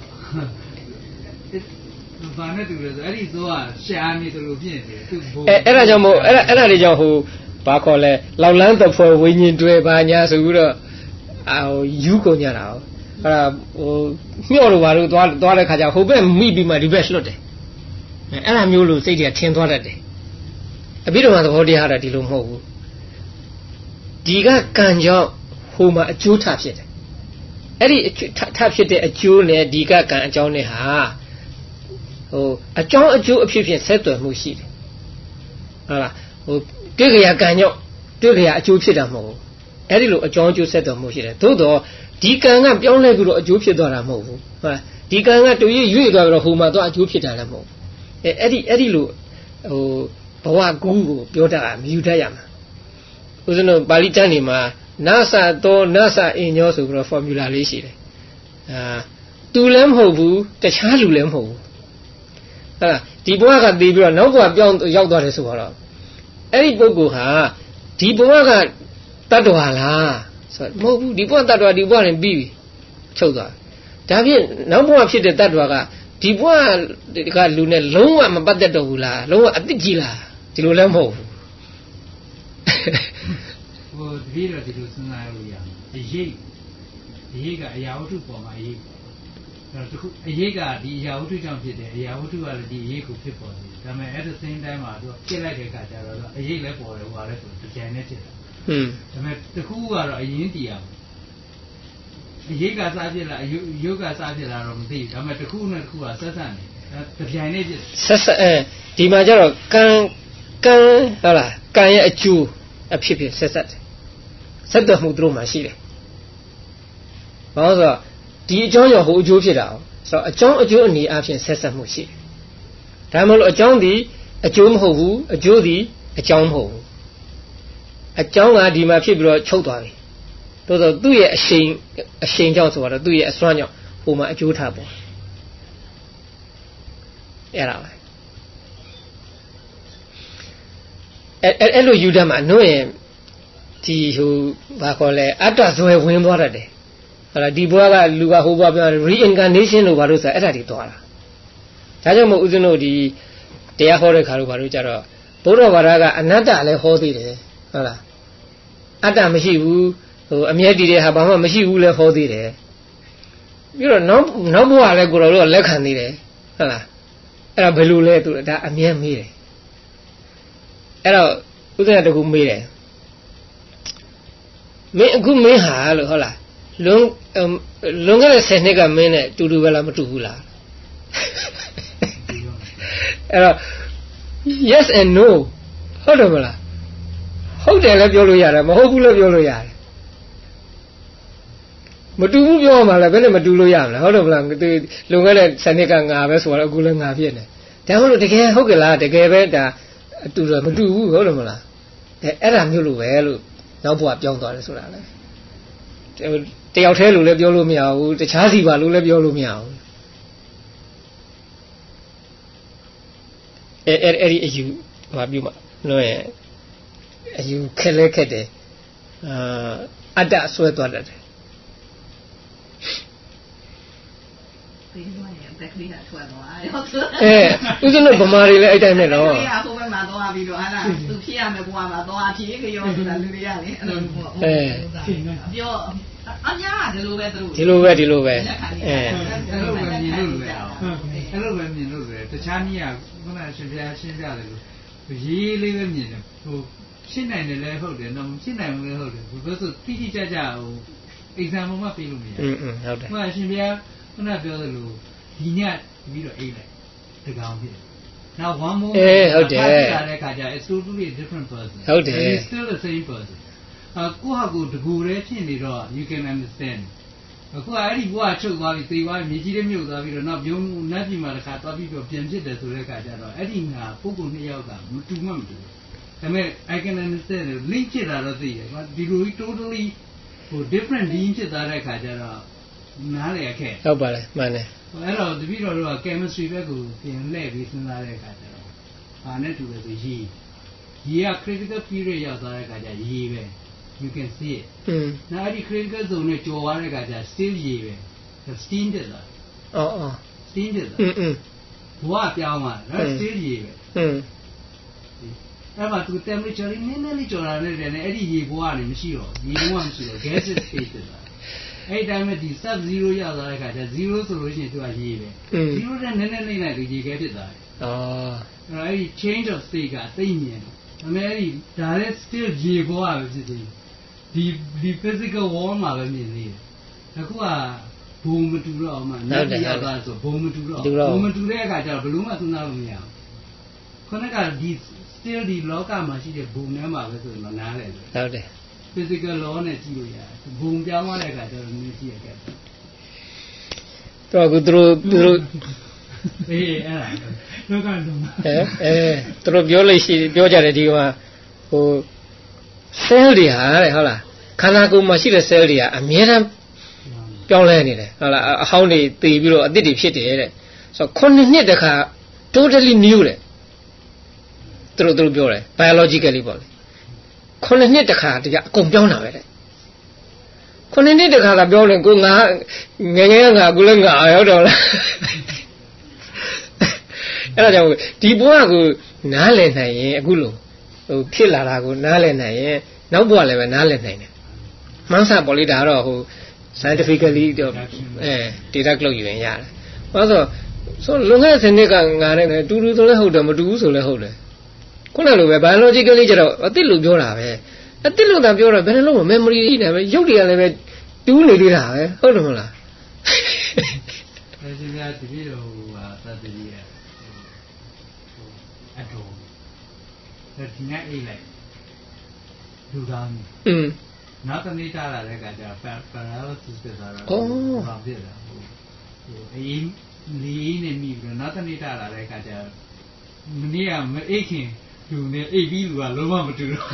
ဘာနဲ့တူလဲဆိုအဲ့ဒီဇောကရှာနေတယ်လို့ဖြစ်နေတယ်သူဘိုးအဲ့အဲ့ဒါကြောင့်မို့အဲ့ဒါအဲ့ဒါတွေကြောင့်ဟိုဘာခေါ်လဲလောက်လန်းတဖွဲဝိညာဉ်တွေဘာညာဆိုပြီးတော့အာဟိုယူကုန်ကြတာအဲ့ဒါဟိုမျှော့လို့ဘာလို့သွားသွားတဲ့ခါကျဟိုဘက်မိပြီးမှဒီဘက်လွတ်တယ်အဲ့ဒါမျိုးလို့စိတ်တွေကထင်သွားတတ်တယ်အဘိဓမ္မာသဘောတရားတာဒီလိုမဟုတ်ဘူးဒီကကံကြောင့်ဟိုမှာအကျိုးထဖြစ်တယ်အဲ့ဒီထဖြစ်တဲ့အကျိုးနဲ့ဒီကကံအကြောင်းနဲ့ဟာဟိုအကြောင်းအကျိုးအဖြစ်ဖြင့်ဆက်သွယ်မှုရှိတယ်ဟုတ်လားဟိုတွေ့ကြရကံကြောင့်တွေ့ကြရအကျိုးဖြစ်တာမဟုတ်ဘူးအဲ့ဒီလိုအကြောင်းအကျိုးဆက်သွယ်မှုရှိတယ်သို့တော့ဒီကံကပြောင်းလဲပြီးတော့အကျိုးဖြစ်သွားတာမဟုတ်ဘူးဟုတ်လားဒီကံကတူရွေ့ရွေ့သွားပြီးတော့ဟိုမှာတော့အကျိုးဖြစ်တာလည်းမဟုတ်ဘူးအဲအဲ့ဒီအဲ့ဒီလိုဟိုဘဝကူးကိုပြောတာမြယူတတ်ရမှာဦးဇင်းတို့ပါဠိကျမ်းတွေမှာနာသသောနာသအညောဆိုပြီးတော့ formula လေးရှိတယ်အာသူလည်းမဟုတ်ဘူးတခြားလူလည်းမဟုတ်ဘူးဟုတ်လားဒီဘဝကတည်ပြီးတော့နောက်ဘဝပြောင်းရောက်သွားတယ်ဆိုတော့အဲ့ဒီပုဂ္ဂိုလ်ဟာဒီဘဝကတတ္တဝါလားဆိုတော့မဟုတ်ဘူးဒီဘဝတတ္တဝါဒီဘဝနဲ့ပြီးပြီချုပ်သွားဒါဖြင့်နောက်ဘဝဖြစ်တဲ့တတ္တဝါကဒီဘဝကလူနဲ့လုံးဝမပတ်သက်တော့ဘူးလားလုံးဝအတိတ်ကြီးလားဒီလိုလည်းမဟုတ်ဘူးဟိုတတိယဒီလိုစဉ်းစားလို့ရအရေးအရေးကအရာဝတ္ထုပေါ်မှာအရေးအဲ့တော့အရေးကဒီအရာဝတ္ထုကြောင့်ဖြစ်တယ်အရာဝတ္ထုကလည်းဒီအရေးကိုဖြစ်ပေါ်တယ်ဒါပေမဲ့ at the same time မှာသူပြစ်လိုက်တဲ့အခါကျတော့အရေးလည်းပေါ်တယ်ဟိုကလည်းဆိုတကြံနဲ့ဖြစ်တာဟွန်းဒါပေမဲ့တခုကတော့အရင်တည်အောင်အရေးကစားဖြစ်လားအယုတ်ကစားဖြစ်လားတော့မသိဘူးဒါပေမဲ့တခုနဲ့တခုကဆက်ဆက်နေတကြံနဲ့ဖြစ်ဆက်ဆက်အဲဒီမှာကျတော့ကံကံဟုတ်လားကံရဲ့အကျိုးအဖြစ်ဖြစ်ဆက်ဆက်တယ်ဆက်သွယ်မှုသူတို့မှာရှိတယ်ဘာလို့ဆိုတော့ဒီအကြောင်းရောဟိုအကျိုးဖြစ်တာဆိုတော့အကြောင်းအကျိုးအနေအချင်းဆက်ဆက်မှုရှိတယ်ဒါမှမဟုတ်အကြောင်းဒီအကျိုးမဟုတ်ဘူးအကျိုးဒီအကြောင်းမဟုတ်ဘူးအကြောင်းကဒီမှာဖြစ်ပြီးတော့ချုပ်သွားပြီတိုးတော့သူ့ရဲ့အရှိန်အရှိန်ကြောင့်ဆိုတော့သူ့ရဲ့အစွမ်းကြောင့်ဟိုမှာအကျိုးထားပေါ့အဲ့ဒါပဲအဲ့အဲ့လိုယူတတ်မှာနှုတ်ရင်ဒီဟိုဘာခေါ်လဲအတ္တဇွဲဝင်သွားတတ်တယ်ဟုတ်လားဒီဘဝကလူကဟိုဘဝပြော reincarnation လို့ဘာလို့ဆိုအဲ့ဒါတွေသွားတာဒါကြောင့်မို့ဦးဇင်းတို့ဒီတရားဟောတဲ့ခါတို့ဘာလို့ကြတော့ဘုရားဘာသာကအနတ္တလည်းဟောသေးတယ်ဟုတ်လားအတ္တမရှိဘူးဟိုအမြဲတည်တဲ့ဟာဘာမှမရှိဘူးလည်းဟောသေးတယ်ပြီးတော့နောက်နောက်ဘဝလည်းကိုယ်တော်တို့လက်ခံသေးတယ်ဟုတ်လားအဲ့ဒါဘယ်လိုလဲသူဒါအမြဲမေးတယ်အဲ့တော့ဦးဇင်းကတကူမေးတယ်မင်းအခုမင်းဟာလို့ဟုတ်လားလွန်လွန်ခဲ့တဲ့ဆယ်နှစ်ကမင်းနဲ့တူတူပဲလားမတူဘူးလားအဲ့တော့ yes and no ဟုတ်တယ်မလားဟုတ်တယ်လည်းပြောလို့ရတယ်မဟုတ်ဘူးလည်းပြောလို့ရတယ်မတူဘူးပြောမှလည်းဘယ်နဲ့မတူလို့ရမလဲဟုတ်တယ်မလားလွန်ခဲ့တဲ့ဆယ်နှစ်ကငါပဲဆိုတော့အခုလည်းငါဖြစ်နေဒါမှမဟုတ်တကယ်ဟုတ်ကလားတကယ်ပဲဒါအတူတော့မတူဘူးဟုတ်တယ်မလားအဲအဲ့ဒါမျိုးလိုပဲလို့နောက်ဘဝပြောင်းသွားတယ်ဆိုတာလေတယောက်တည်းလို့လည်းပြောလို့မရဘူးတခြားစီပါလို့လည်းပြောလို့မရဘူးအဲအဲ့အဲ့ဒီအယူဘာပြုမှာနော်ရဲ့အယူခက်လဲခက်တယ်အာအတ္တဆွဲသွားတတ်တယ်ဒီလိုရတဲ့ခရီးကထွက်သွားရောအဲဦးဇင်းတို့ဗမာတွေလည်းအဲ့တိုင်းနဲ့တော့ခရီးကဟိုဘက်မှာသွားပြီးတော့ဟာလားသူဖြစ်ရမယ်ဘဝမှာသွားဖြစ်ကြရောဆိုတာလူတွေကလေအဲ့လိုအဲပြောအများကဒီလိုပဲသူတို့ဒီလိုပဲဒီလိုပဲအဲအဲ့လိုပဲမြင်လို့ပဲအဲ့လိုပဲမြင်လို့ပဲတခြားနည်းကခုနရှင်ပြရှင်းပြတယ်လို့ရေးလေးပဲမြင်တယ်ဟိုရှင်းနိုင်တယ်လည်းဟုတ်တယ်တော့ရှင်းနိုင်ဘူးလည်းဟုတ်တယ်ဘယ်လိုတိတိကျကျဟို example မှပေးလို့မရဘူးอืมอืมဟုတ်တယ်ခုနရှင်ပြခုနပြောသလိုဒီညပြီးတော့အိတ်လိုက်တကောင်ဖြစ်now one more အဲဟုတ်တယ်တဲ့ခါကျ it's totally a different person ဟုတ်တယ် it's still the same person အခုဟာကိုတကူရဲဖြစ်နေတော့ you can understand အခုအဲ့ဒီဘဝချုပ်သွားပြီသေသွားပြီမြေကြီးတွေမြုပ်သွားပြီးတော့နောက်ပြုံးနတ်ပြည်မှာတစ်ခါသွားပြီးတော့ပြန်ဖြစ်တယ်ဆိုတဲ့ခါကျတော့အဲ့ဒီငါပုဂ္ဂိုလ်နှစ်ယောက်ကမတူမှမတူဘူးဒါပေမဲ့ I can understand link ဖြစ်တာတော့သိတယ်ဒီလို totally ဟို different being ဖြစ်သွားတဲ့ခါကျတော့နားလေအခက်ဟုတ်ပါလေမှန်တယ်အဲ့တော့တပည့်တော်တို့က chemistry ဘက်ကိုပြန်လှည့်ပြီးစဉ်းစားတဲ့အခါကျတော့ဘာနဲ့တူလဲဆိုရေရေက critical period ရောက်သွားတဲ့အခါကျရေပဲ you can see it อืมနောက်အဲ့ဒီ critical zone နဲ့ကျော်သွားတဲ့အခါကျ still ရေပဲ steam တက်သွားအော်အော် steam တက်သွားอืมอืมဘဝပြောင်းသွားတယ် still ရေပဲอืมအဲ့မှာသူ temperature နည်းနည်းလေးကျော်လာတဲ့တည်းနဲ့အဲ့ဒီရေဘဝကနေမရှိတော့ရေဘဝမရှိတော့ gaseous state တက်သွားအဲ့တိုင်းမှာဒီ sub zero ရောက်သွားတဲ့အခါကျzero ဆိုလို့ရှိရင်သူကရေပဲ zero နဲ့နည်းနည်းလေးလိုက်ဒီရေခဲဖြစ်သွားတယ်အော်အဲ့ဒီ change of state ကသိမြင်တယ်ဒါပေမဲ့အဲ့ဒီ direct still ရေဘဝပဲဖြစ်သေးတယ်ဒီဒီ physical wall မှာပဲမြင်နေတယ်အခုကဘုံမတူတော့မှနတ်ပြည်ရောက်သွားဆိုဘုံမတူတော့ဘုံမတူတဲ့အခါကျတော့ဘလို့မှသူနာလို့မရဘူးခုနကဒီ still ဒီလောကမှာရှိတဲ့ဘုံထဲမှာပဲဆိုရင်နားတယ်ဟုတ်တယ် physical law နဲ့ကြည့်လို့ရတယ်ဘုံပြောင်းသွားတဲ့အခါကျတော့နည်းကြည့်ရတယ်တော့သူတို့သူတို့အေးအဲ့ဒါလောကလုံးအဲအဲသူတို့ပြောလို့ရှိပြောကြတယ်ဒီကဟို cell တွေဟာတဲ့ဟုတ်လားခန္ဓာကိုယ်မှာရှိတဲ့ cell တွေကအမြဲတမ်းပြောင်းလဲနေတယ်ဟုတ်လားအဟောင်းတွေတည်ပြီးတော့အသစ်တွေဖြစ်တယ်တဲ့ဆိုတော့ခုနှစ်နှစ်တခါ totally new တဲ့သူတို့သူတို့ပြောတယ် biologically ပေါ့လေခုနှစ်နှစ်တခါတကအကုန်ပြောင်းတာပဲတဲ့ခုနှစ်နှစ်တခါလာပြောရင်ကိုငါငယ်ငယ်ငါကိုလည်းငါရောက်တော့လားအဲ့ဒါကြောင့်ဒီဘဝကိုနားလည်နိုင်ရင်အခုလို့ဟိုဖြစ်လာတာကိုနားလည်နိုင်ရင်နောက်ဘဝလည်းပဲနားလည်နိုင်တယ်မှန်းဆပေါ်လိဒါတော့ဟို scientifically တော့အဲ deduct လုပ်ယူရင်ရတယ်ဘာလို့ဆိုလွန်ခဲ့တဲ့စနစ်ကငါနဲ့တူတူဆိုလည်းဟုတ်တယ်မတူဘူးဆိုလည်းဟုတ်တယ်ခုနလိုပဲ biologically ကျတော့အသစ်လို့ပြောတာပဲအသစ်လို့သာပြောတော့ဘယ်နှလုံး memory နေပဲရုပ်တွေကလည်းပဲတူးနေသေးတာပဲဟုတ်တယ်မလားအဲဒီများတပည့်တော်ဟာသတ္တိရအတော်ဒီနေ့အိတ်လိုက်လူကောင်းอืมနောက်တနေ့တာလာတဲ့အခါကျ paralysis ဖြစ်သွားတော့ဘာဖြစ်လဲဟိုအေးလီနေမိပြီးနောက်တနေ့တာလာတဲ့အခါကျမနေ့ကမအိတ်ခင်လူနဲ့အိတ်ပြီးလူကလုံးဝမတူတော့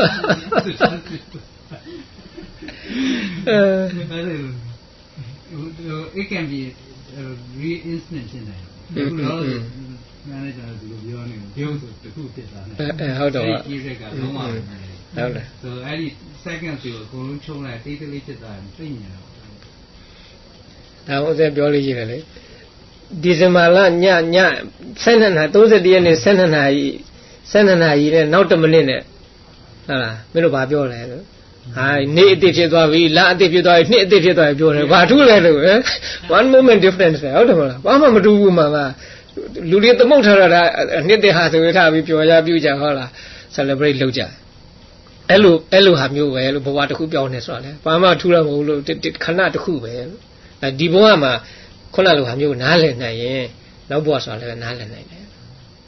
အဲ it can be re instant ဖြစ်နေတယ်ဘယ်လိုလဲနားနေကြတယ်ဒီလိုပြောနေတယ်ပြုံးဆိုတခုဖြစ်တာနဲ့အဲဟုတ်တော့ဒီရက်ကလုံးဝဟုတ်တယ်ဆိုအဲ့ဒီ second ကိုအကုန်လုံးချုံလိုက်တိတ်တိတ်ဖြစ်သွားတယ်သိနေတော့ဒါဥစ္စာပြောလို့ရှိတယ်လေဒီဇင်ဘာလညညဆယ်နှစ်နာသုံး၁၁ရက်နေ့ဆယ်နှစ်နာရီဆယ်နှစ်နာရီနဲ့နောက်တစ်မိနစ်နဲ့ဟုတ်လားမင်းတို့ဘာပြောလဲလို့ဟာနေ့အစ်စ်ဖြစ်သွားပြီလအစ်စ်ဖြစ်သွားပြီနှစ်အစ်စ်ဖြစ်သွားပြီပြောတယ်ဘာထူးလဲလို့ one moment difference ပဲဟုတ်တယ်မလားဘာမှမတူဘူးမှာကလူတွေသမုတ်ထားတာနှစ်တည်းဟာဆိုရထားပြီးပျော်ရပြုကြဟုတ်လား celebrate လုပ်ကြအဲ့လိုအဲ့လိုဟာမျိုးပဲလို့ဘဝတစ်ခုပြောင်းနေဆိုတာလေဘာမှထူးရမဟုတ်လို့ခဏတစ်ခုပဲအဲဒီဘဝမှာခုနလိုဟာမျိုးနားလည်နိုင်ရင်နောက်ဘဝဆိုတာလည်းနားလည်နိုင်တယ်။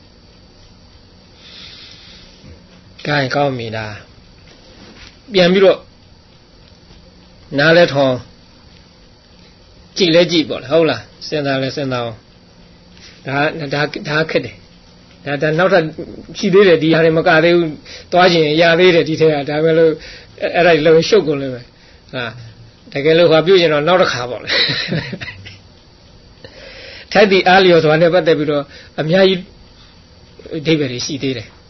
ကိုင်းကောင်းပြီလားပြန်ပြီးတော့နားလဲထောင်းကြည့်လဲကြည့်ပေါ့လေဟုတ်လားစဉ်းစားလဲစဉ်းစားအောင်ဒါဒါဒါခက်တယ်ဒါဒါနောက်ထပ်ရှိသေးတယ်ဒီဟာတွေမကသေးဘူးသွားခြင်းရသေးတယ်ဒီထက်ကဒါပဲလို့အဲ့ဒါလည်းရှုပ်ကုန်လို့ပဲဟာတကယ်လို့ဟာပြုရင်တော့နောက်တစ်ခါပေါ့လေထိုက်သည့်အားလျော်စွာနဲ့ပတ်သက်ပြီးတော့အများကြီးအဓိပ္ပာယ်ရှိသေးတယ်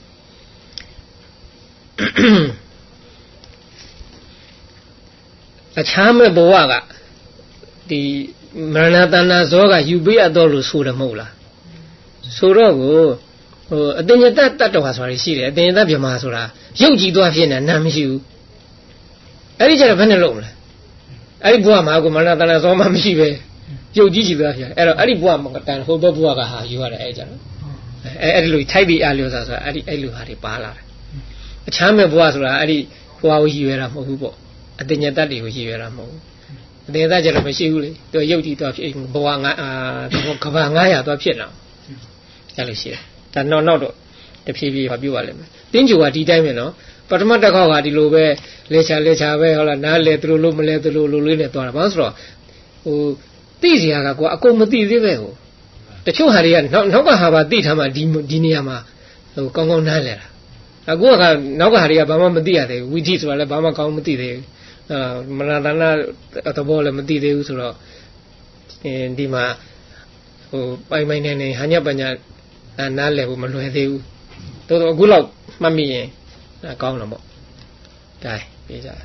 အခြားမဲ့ဘဝကဒီမရဏတဏ္ဍဇောကယူပေးရတော့လို့ဆိုတယ်မဟုတ်လားဆိုတော့ကိုဟိုအတင်ညတတတ္တဝါဆိုတာရှိတယ်အတင်ညတဗြဟ္မာဆိုတာရုပ်ကြည်သွားဖြစ်နေနာမရှိဘူးအဲ့ဒီကျတော့ဘယ်နဲ့လုံးမလဲအဲ့ဒီဘဝမှာကိုမရဏတဏ္ဍဇောမှမရှိပဲရုပ်ကြည်ကြည်သွားဖြစ်အဲ့တော့အဲ့ဒီဘဝမှာတန်ဟိုဘဘဝကဟာယူရတယ်အဲ့ကြတော့အဲ့အဲ့ဒီလိုထိုက်ပြီးအားလျော်စားဆိုတာအဲ့ဒီအဲ့လိုဟာတွေပါလာတယ်အခြားမဲ့ဘဝဆိုတာအဲ့ဒီဘဝကိုရည်ရွယ်တာမဟုတ်ဘူးပေါ့အတင်ညတတွေကိုရည်ရွယ်တာမဟုတ်ဘူးအတင်ညတကျတော့မရှိဘူးလေသူရုပ်ကြည်သွားဖြစ်ဘဝငါအာကဘာငါးရာသွားဖြစ်တော့အဲ့လိုရှိတယ်ဒါနောက်နောက်တော့တဖြည်းဖြည်းဟောပြပါလိမ့်မယ်တင်းကျူကဒီတိုင်းပဲနော်ပထမတစ်ခေါက်ကဒီလိုပဲလေချာလေချာပဲဟုတ်လားနားလေသူလိုမလဲသူလိုလိုလေးနဲ့သွားတာဘာလို့ဆိုတော့ဟိုသိစရာကကွာအကုန်မသိသေးပဲဟိုတချို့ဟာတွေကနောက်နောက်ကဟာပါသိထားမှဒီဒီနေရာမှာဟိုကောင်းကောင်းနားလဲတာအခုကနောက်ကဟာတွေကဘာမှမသိရသေးဘူးဝိသိဆိုတာလည်းဘာမှကောင်းမသိသေးဘူးအာမရဏနာသဘောလည်းမသိသေးဘူးဆိုတော့ဒီမှာဟိုပိုင်ပိုင်နေနေဟာညပညာနားလဲဖို့မလွယ်သေးဘူးတော်တော်အခုလောက်မှတ်မိရင်ကောင်းတော့ပေါ့ဒါပြေးကြ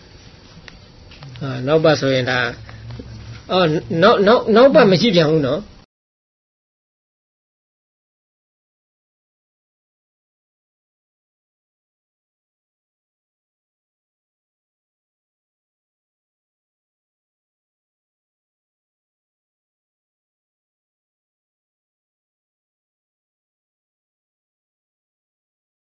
အာနောက်ပါဆိုရင်ဒါအော်နောက်နောက်နောက်ပါမရှိပြန်ဘူးနော်